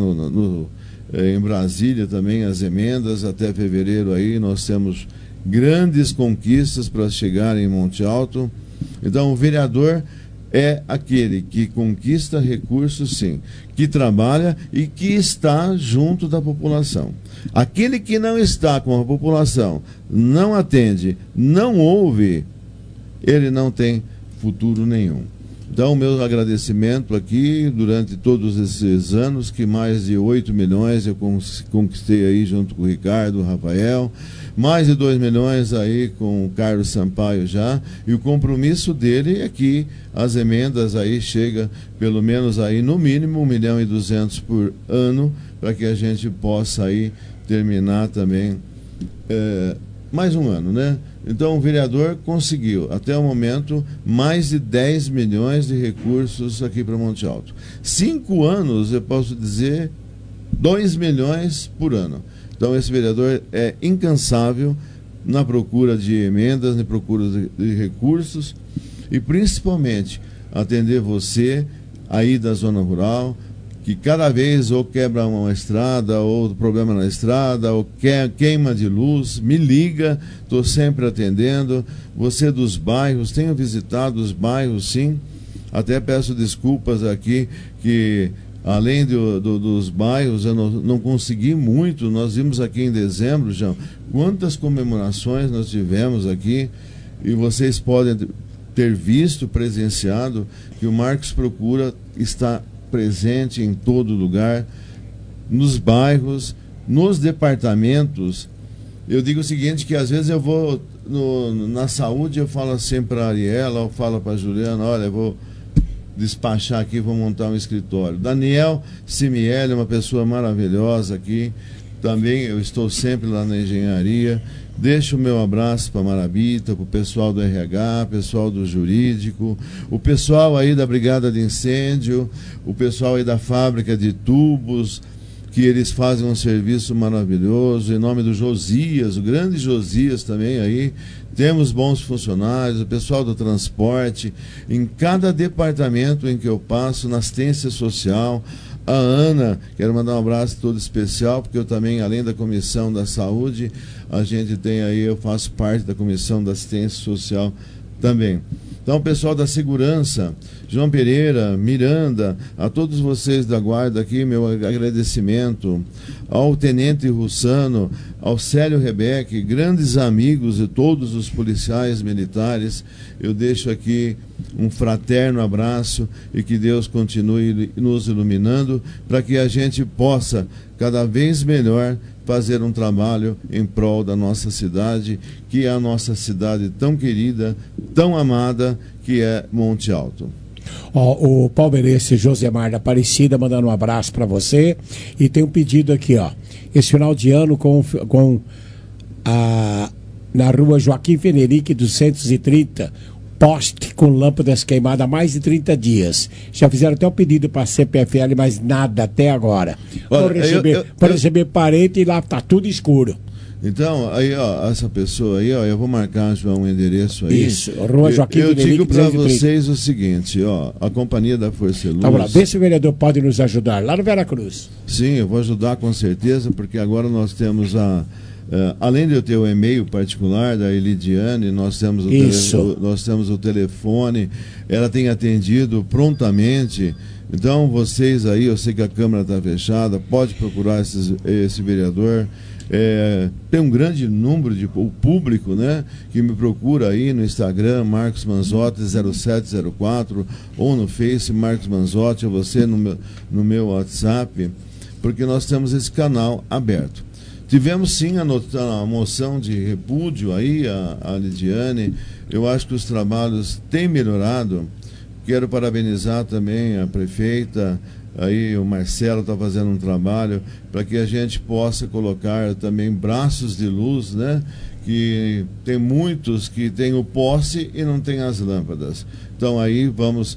em Brasília também as emendas, até fevereiro aí nós temos grandes conquistas para chegar em Monte Alto. Então o vereador é aquele que conquista recursos, sim, que trabalha e que está junto da população. Aquele que não está com a população, não atende, não ouve, ele não tem futuro nenhum. Então, meu agradecimento aqui, durante todos esses anos, que mais de 8 milhões eu conquistei aí junto com o Ricardo, o Rafael, mais de 2 milhões aí com o Carlos Sampaio já, e o compromisso dele é que as emendas aí chegam pelo menos aí no mínimo 1.200.000 por ano, para que a gente possa aí terminar também mais um ano, né? Então o vereador conseguiu, até o momento, mais de 10 milhões de recursos aqui para Monte Alto. 5 anos, eu posso dizer, 2 milhões por ano. Então esse vereador é incansável na procura de emendas, na procura de recursos e principalmente atender você aí da zona rural, que cada vez ou quebra uma estrada, ou problema na estrada, ou queima de luz, me liga, estou sempre atendendo. Você dos bairros, tenho visitado os bairros, sim, até peço desculpas aqui, que além dos bairros, eu não consegui muito. Nós vimos aqui em dezembro, João, quantas comemorações nós tivemos aqui, e vocês podem ter visto, presenciado, que o Marcos procura estar presente em todo lugar, nos bairros, nos departamentos. Eu digo o seguinte, que às vezes eu vou na saúde, eu falo assim para a Ariela, eu falo para a Juliana, olha, eu vou despachar aqui, vou montar um escritório. Daniel Simiele é uma pessoa maravilhosa aqui, também eu estou sempre lá na engenharia. Deixo o meu abraço para a Marabita, para o pessoal do RH, pessoal do jurídico, o pessoal aí da Brigada de Incêndio, o pessoal aí da fábrica de tubos, que eles fazem um serviço maravilhoso, em nome do Josias, o grande Josias também aí. Temos bons funcionários, o pessoal do transporte, em cada departamento em que eu passo, na assistência social. A Ana, quero mandar um abraço todo especial, porque eu também, além da Comissão da Saúde, a gente tem aí, eu faço parte da Comissão da Assistência Social também. Então, pessoal da Segurança, João Pereira, Miranda, a todos vocês da Guarda aqui, meu agradecimento, ao Tenente Russano, ao Célio Rebeque, grandes amigos de todos os policiais militares, eu deixo aqui um fraterno abraço e que Deus continue nos iluminando para que a gente possa, cada vez melhor, fazer um trabalho em prol da nossa cidade, que é a nossa cidade tão querida, tão amada, que é Monte Alto. O palmeirense Josemar da Aparecida mandando um abraço para você, e tem um pedido aqui, ó. Esse final de ano na rua Joaquim Fenerique 230, poste com lâmpadas queimadas há mais de 30 dias. Já fizeram até o pedido para a CPFL, mas nada até agora. Para receber parente, e lá está tudo escuro. Então, aí, ó, essa pessoa aí, ó, eu vou marcar, João, um endereço aí. Isso, Rua Joaquim Eu digo para vocês o seguinte, ó, a Companhia da Força e Luz... Tá, vamos lá, vê se o vereador pode nos ajudar, lá no Veracruz. Sim, eu vou ajudar com certeza, porque agora nós temos além de eu ter o e-mail particular da Elidiane, nós temos o telefone, ela tem atendido prontamente. Então, vocês aí, eu sei que a Câmara está fechada, pode procurar esse vereador. Tem um grande número de público, né, que me procura aí no Instagram, Marcos Manzotti 0704, ou no Face, Marcos Manzotti, ou você no meu WhatsApp, porque nós temos esse canal aberto. Tivemos sim a moção de repúdio aí, a Lidiane. Eu acho que os trabalhos têm melhorado. Quero parabenizar também a prefeita. Aí o Marcelo está fazendo um trabalho para que a gente possa colocar também braços de luz, né? Que tem muitos que têm o poste e não tem as lâmpadas. Então aí vamos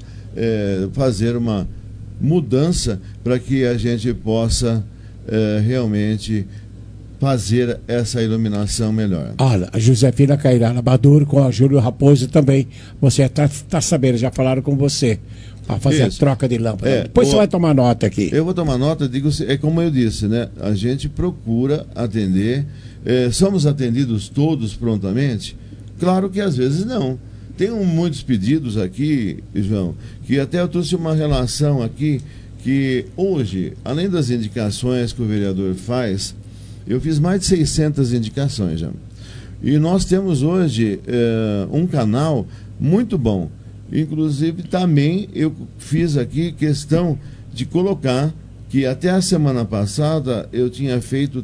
fazer uma mudança para que a gente possa realmente fazer essa iluminação melhor. Olha, a Josefina Cairana Maduro com a Júlio Raposo também. Você está sabendo, já falaram com você. Para fazer a troca de lâmpada. Depois você vai tomar nota aqui. Eu vou tomar nota, digo, como eu disse, né? A gente procura atender. Somos atendidos todos prontamente? Claro que às vezes não. Tem muitos pedidos aqui, João, que até eu trouxe uma relação aqui, que hoje, além das indicações que o vereador faz, eu fiz mais de 600 indicações já. E nós temos hoje um canal muito bom. Inclusive, também eu fiz aqui questão de colocar que até a semana passada eu tinha feito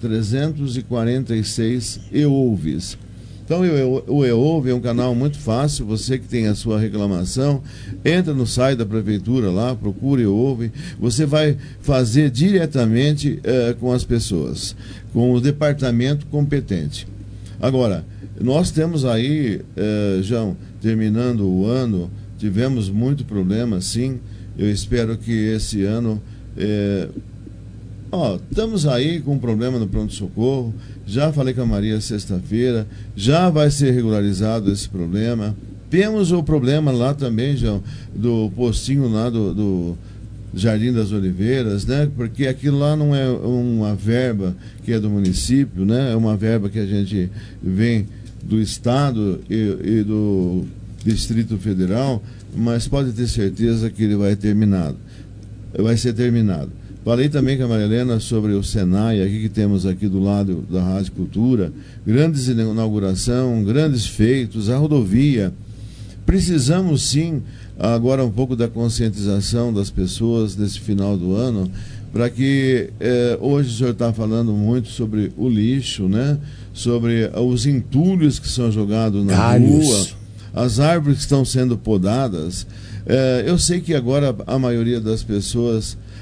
346 e-ouves. Então, o e-ouve é um canal muito fácil. Você que tem a sua reclamação, entra no site da prefeitura lá, procura e-ouve. Você vai fazer diretamente com as pessoas, com o departamento competente. Agora, nós temos aí, João, terminando o ano, tivemos muito problema, sim. Eu espero que esse ano... estamos aí com um problema no pronto-socorro. Já falei com a Maria sexta-feira. Já vai ser regularizado esse problema. Temos o problema lá também, João, do postinho lá do Jardim das Oliveiras, né? Porque aquilo lá não é uma verba que é do município, né? É uma verba que a gente vem do Estado e do Distrito Federal, mas pode ter certeza que ele vai ser terminado. Falei também com a Maria Helena sobre o Senai, aqui que temos aqui do lado da Rádio Cultura, grandes inauguração, grandes feitos, a rodovia. Precisamos sim, agora um pouco da conscientização das pessoas desse final do ano, para que hoje o senhor está falando muito sobre o lixo, né? Sobre os entulhos que são jogados na rua, as árvores que estão sendo podadas. Eu sei que agora a maioria das pessoas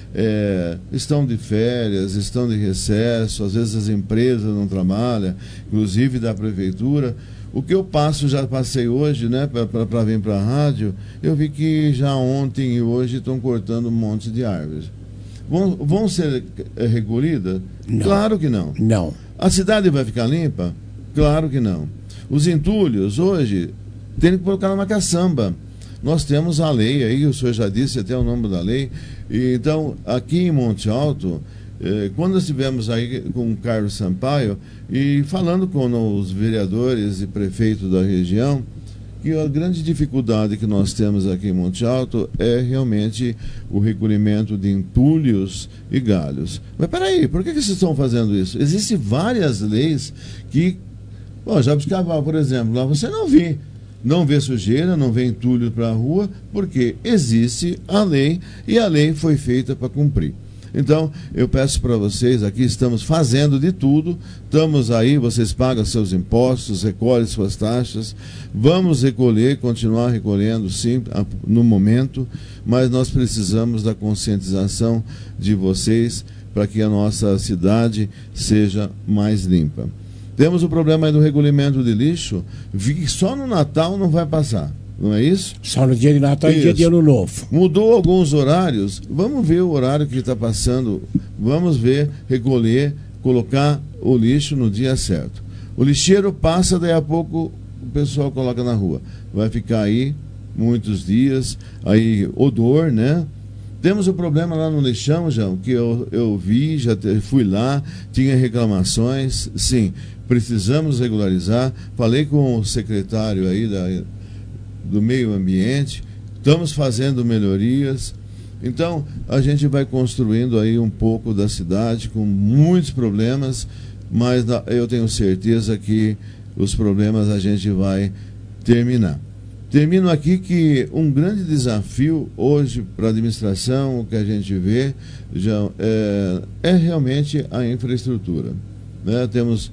estão de férias, estão de recesso, às vezes as empresas não trabalham, inclusive da prefeitura. O que eu já passei hoje, né, para vir para a rádio, eu vi que já ontem e hoje estão cortando um monte de árvores. Vão ser recolhidas? Claro que não. Não. A cidade vai ficar limpa? Claro que não. Os entulhos, hoje, tem que colocar numa caçamba. Nós temos a lei aí, o senhor já disse até o nome da lei. E, então, aqui em Monte Alto, quando nós estivemos aí com o Carlos Sampaio e falando com os vereadores e prefeitos da região, que a grande dificuldade que nós temos aqui em Monte Alto é realmente o recolhimento de entulhos e galhos. Mas peraí, por que vocês estão fazendo isso? Existem várias leis que, Jabuticabal, por exemplo, lá você não vê sujeira, não vê entulho para a rua, porque existe a lei e a lei foi feita para cumprir. Então, eu peço para vocês, aqui estamos fazendo de tudo, estamos aí, vocês pagam seus impostos, recolhem suas taxas, vamos recolher, continuar recolhendo, sim, no momento, mas nós precisamos da conscientização de vocês para que a nossa cidade seja mais limpa. Temos o problema aí do recolhimento de lixo, que só no Natal não vai passar. Não é isso? Só no dia de Natal e dia de Ano Novo. Mudou alguns horários. Vamos ver o horário que está passando. Vamos ver, recolher, colocar o lixo no dia certo. O lixeiro passa, daí a pouco o pessoal coloca na rua. Vai ficar aí muitos dias, aí odor, né? Temos o problema lá no lixão, João, que eu vi, fui lá, tinha reclamações. Sim, precisamos regularizar. Falei com o secretário aí do meio ambiente, estamos fazendo melhorias. Então, a gente vai construindo aí um pouco da cidade com muitos problemas, mas eu tenho certeza que os problemas a gente vai terminar. Termino aqui que um grande desafio hoje para a administração, o que a gente vê, já é realmente a infraestrutura, né? Temos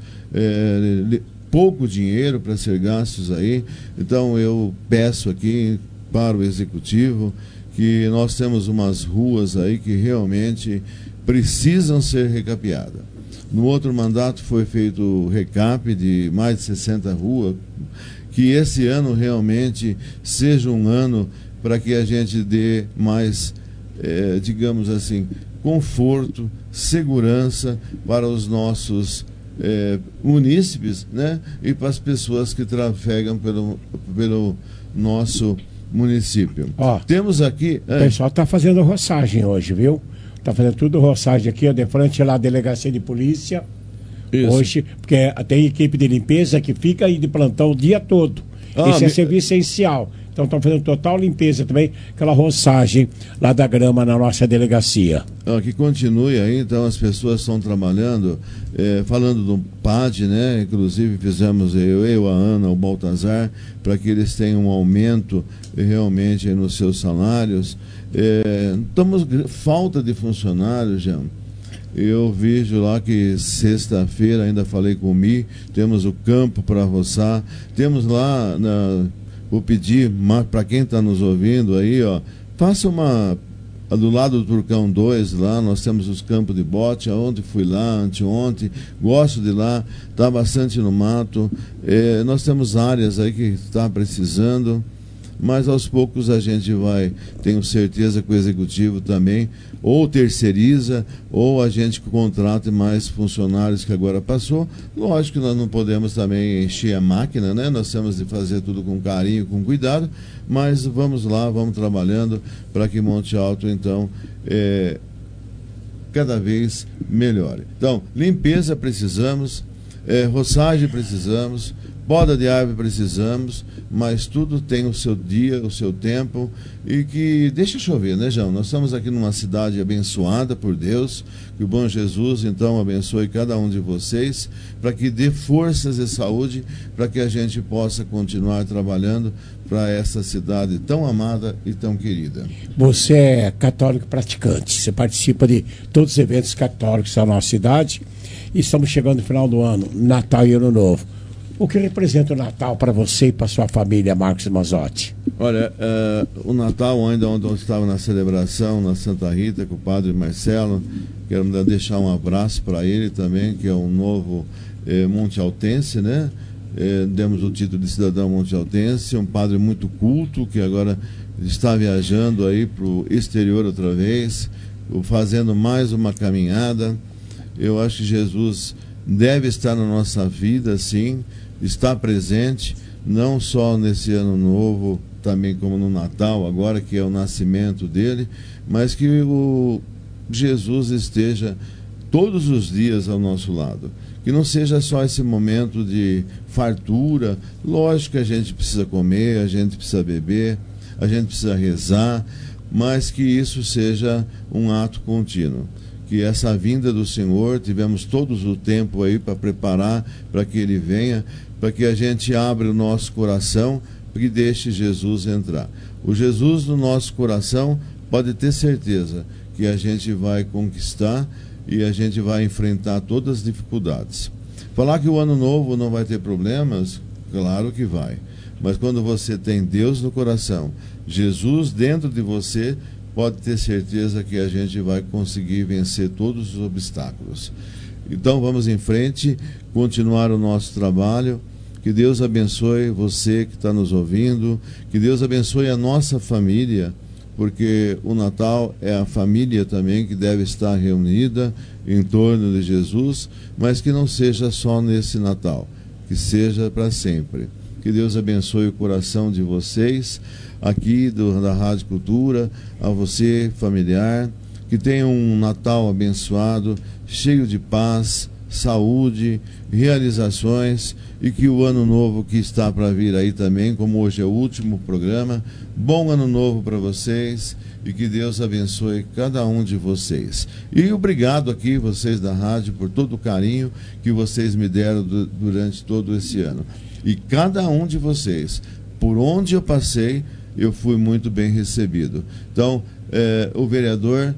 pouco dinheiro para ser gastos aí, então eu peço aqui para o Executivo que nós temos umas ruas aí que realmente precisam ser recapeadas. No outro mandato foi feito o recap de mais de 60 ruas, que esse ano realmente seja um ano para que a gente dê mais, digamos assim, conforto, segurança para os nossos munícipes, né? E para as pessoas que trafegam pelo nosso município. Temos aqui... O pessoal está fazendo roçagem hoje, viu? Está fazendo tudo roçagem aqui, de frente lá à delegacia de polícia. Isso. Hoje, porque tem equipe de limpeza que fica aí de plantão o dia todo. Esse é serviço essencial. Então estão fazendo total limpeza também, aquela roçagem lá da grama na nossa delegacia. Que continue aí, então as pessoas estão trabalhando, falando do PAD, né? Inclusive fizemos eu, a Ana, o Baltazar, para que eles tenham um aumento realmente nos seus salários. Estamos falta de funcionários, Jean. Eu vejo lá que sexta-feira, ainda falei com o Mi, temos o campo para roçar, temos lá, vou pedir para quem está nos ouvindo aí, faça do lado do Turcão 2, lá nós temos os campos de bote, ontem fui lá, anteontem, gosto de lá, está bastante no mato, nós temos áreas aí que está precisando, mas aos poucos a gente vai, tenho certeza que o Executivo também, ou terceiriza, ou a gente contrata mais funcionários que agora passou. Lógico que nós não podemos também encher a máquina, né? Nós temos de fazer tudo com carinho, com cuidado, mas vamos lá, vamos trabalhando para que Monte Alto, então, cada vez melhore. Então, limpeza precisamos, roçagem precisamos, poda de árvore precisamos, mas tudo tem o seu dia, o seu tempo, e que deixa chover, né, João? Nós estamos aqui numa cidade abençoada por Deus, que o bom Jesus, então, abençoe cada um de vocês, para que dê forças e saúde, para que a gente possa continuar trabalhando para essa cidade tão amada e tão querida. Você é católico praticante, você participa de todos os eventos católicos da nossa cidade, e estamos chegando no final do ano, Natal e Ano Novo. O que representa o Natal para você e para sua família, Marcos Mazzotti? Olha, o Natal, ainda onde eu estava na celebração, na Santa Rita, com o padre Marcelo, quero deixar um abraço para ele também, que é um novo Monte Altense, né? Demos o título de cidadão Monte Altense, um padre muito culto, que agora está viajando aí para o exterior outra vez, fazendo mais uma caminhada. Eu acho que Jesus deve estar na nossa vida, sim, está presente, não só nesse ano novo, também como no Natal, agora que é o nascimento dele, mas que o Jesus esteja todos os dias ao nosso lado. Que não seja só esse momento de fartura. Lógico que a gente precisa comer, a gente precisa beber, a gente precisa rezar, mas que isso seja um ato contínuo. Que essa vinda do Senhor, tivemos todos o tempo aí para preparar para que Ele venha, para que a gente abra o nosso coração e deixe Jesus entrar. O Jesus no nosso coração, pode ter certeza que a gente vai conquistar e a gente vai enfrentar todas as dificuldades. Falar que o ano novo não vai ter problemas, claro que vai. Mas quando você tem Deus no coração, Jesus dentro de você, pode ter certeza que a gente vai conseguir vencer todos os obstáculos. Então vamos em frente, continuar o nosso trabalho. Que Deus abençoe você que está nos ouvindo, que Deus abençoe a nossa família, porque o Natal é a família também que deve estar reunida em torno de Jesus, mas que não seja só nesse Natal, que seja para sempre. Que Deus abençoe o coração de vocês, aqui da Rádio Cultura, a você, familiar, que tenha um Natal abençoado, cheio de paz, saúde, realizações, e que o ano novo que está para vir aí também, como hoje é o último programa, bom ano novo para vocês e que Deus abençoe cada um de vocês. E obrigado aqui, vocês da rádio, por todo o carinho que vocês me deram durante todo esse ano. E cada um de vocês, por onde eu passei, eu fui muito bem recebido. Então, o vereador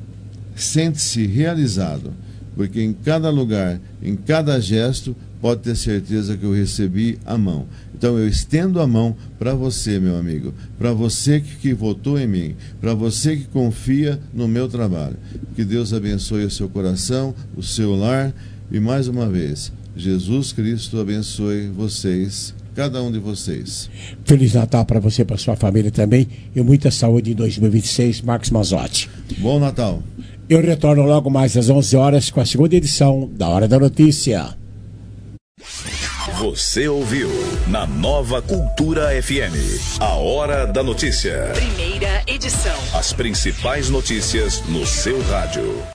sente-se realizado, porque em cada lugar, em cada gesto, pode ter certeza que eu recebi a mão. Então eu estendo a mão para você, meu amigo, para você que votou em mim, para você que confia no meu trabalho. Que Deus abençoe o seu coração, o seu lar e mais uma vez, Jesus Cristo abençoe vocês, cada um de vocês. Feliz Natal para você e para sua família também e muita saúde em 2026, Marcos Mazzotti. Bom Natal. Eu retorno logo mais às 11 horas com a segunda edição da Hora da Notícia. Você ouviu na Nova Cultura FM, a Hora da Notícia. Primeira edição. As principais notícias no seu rádio.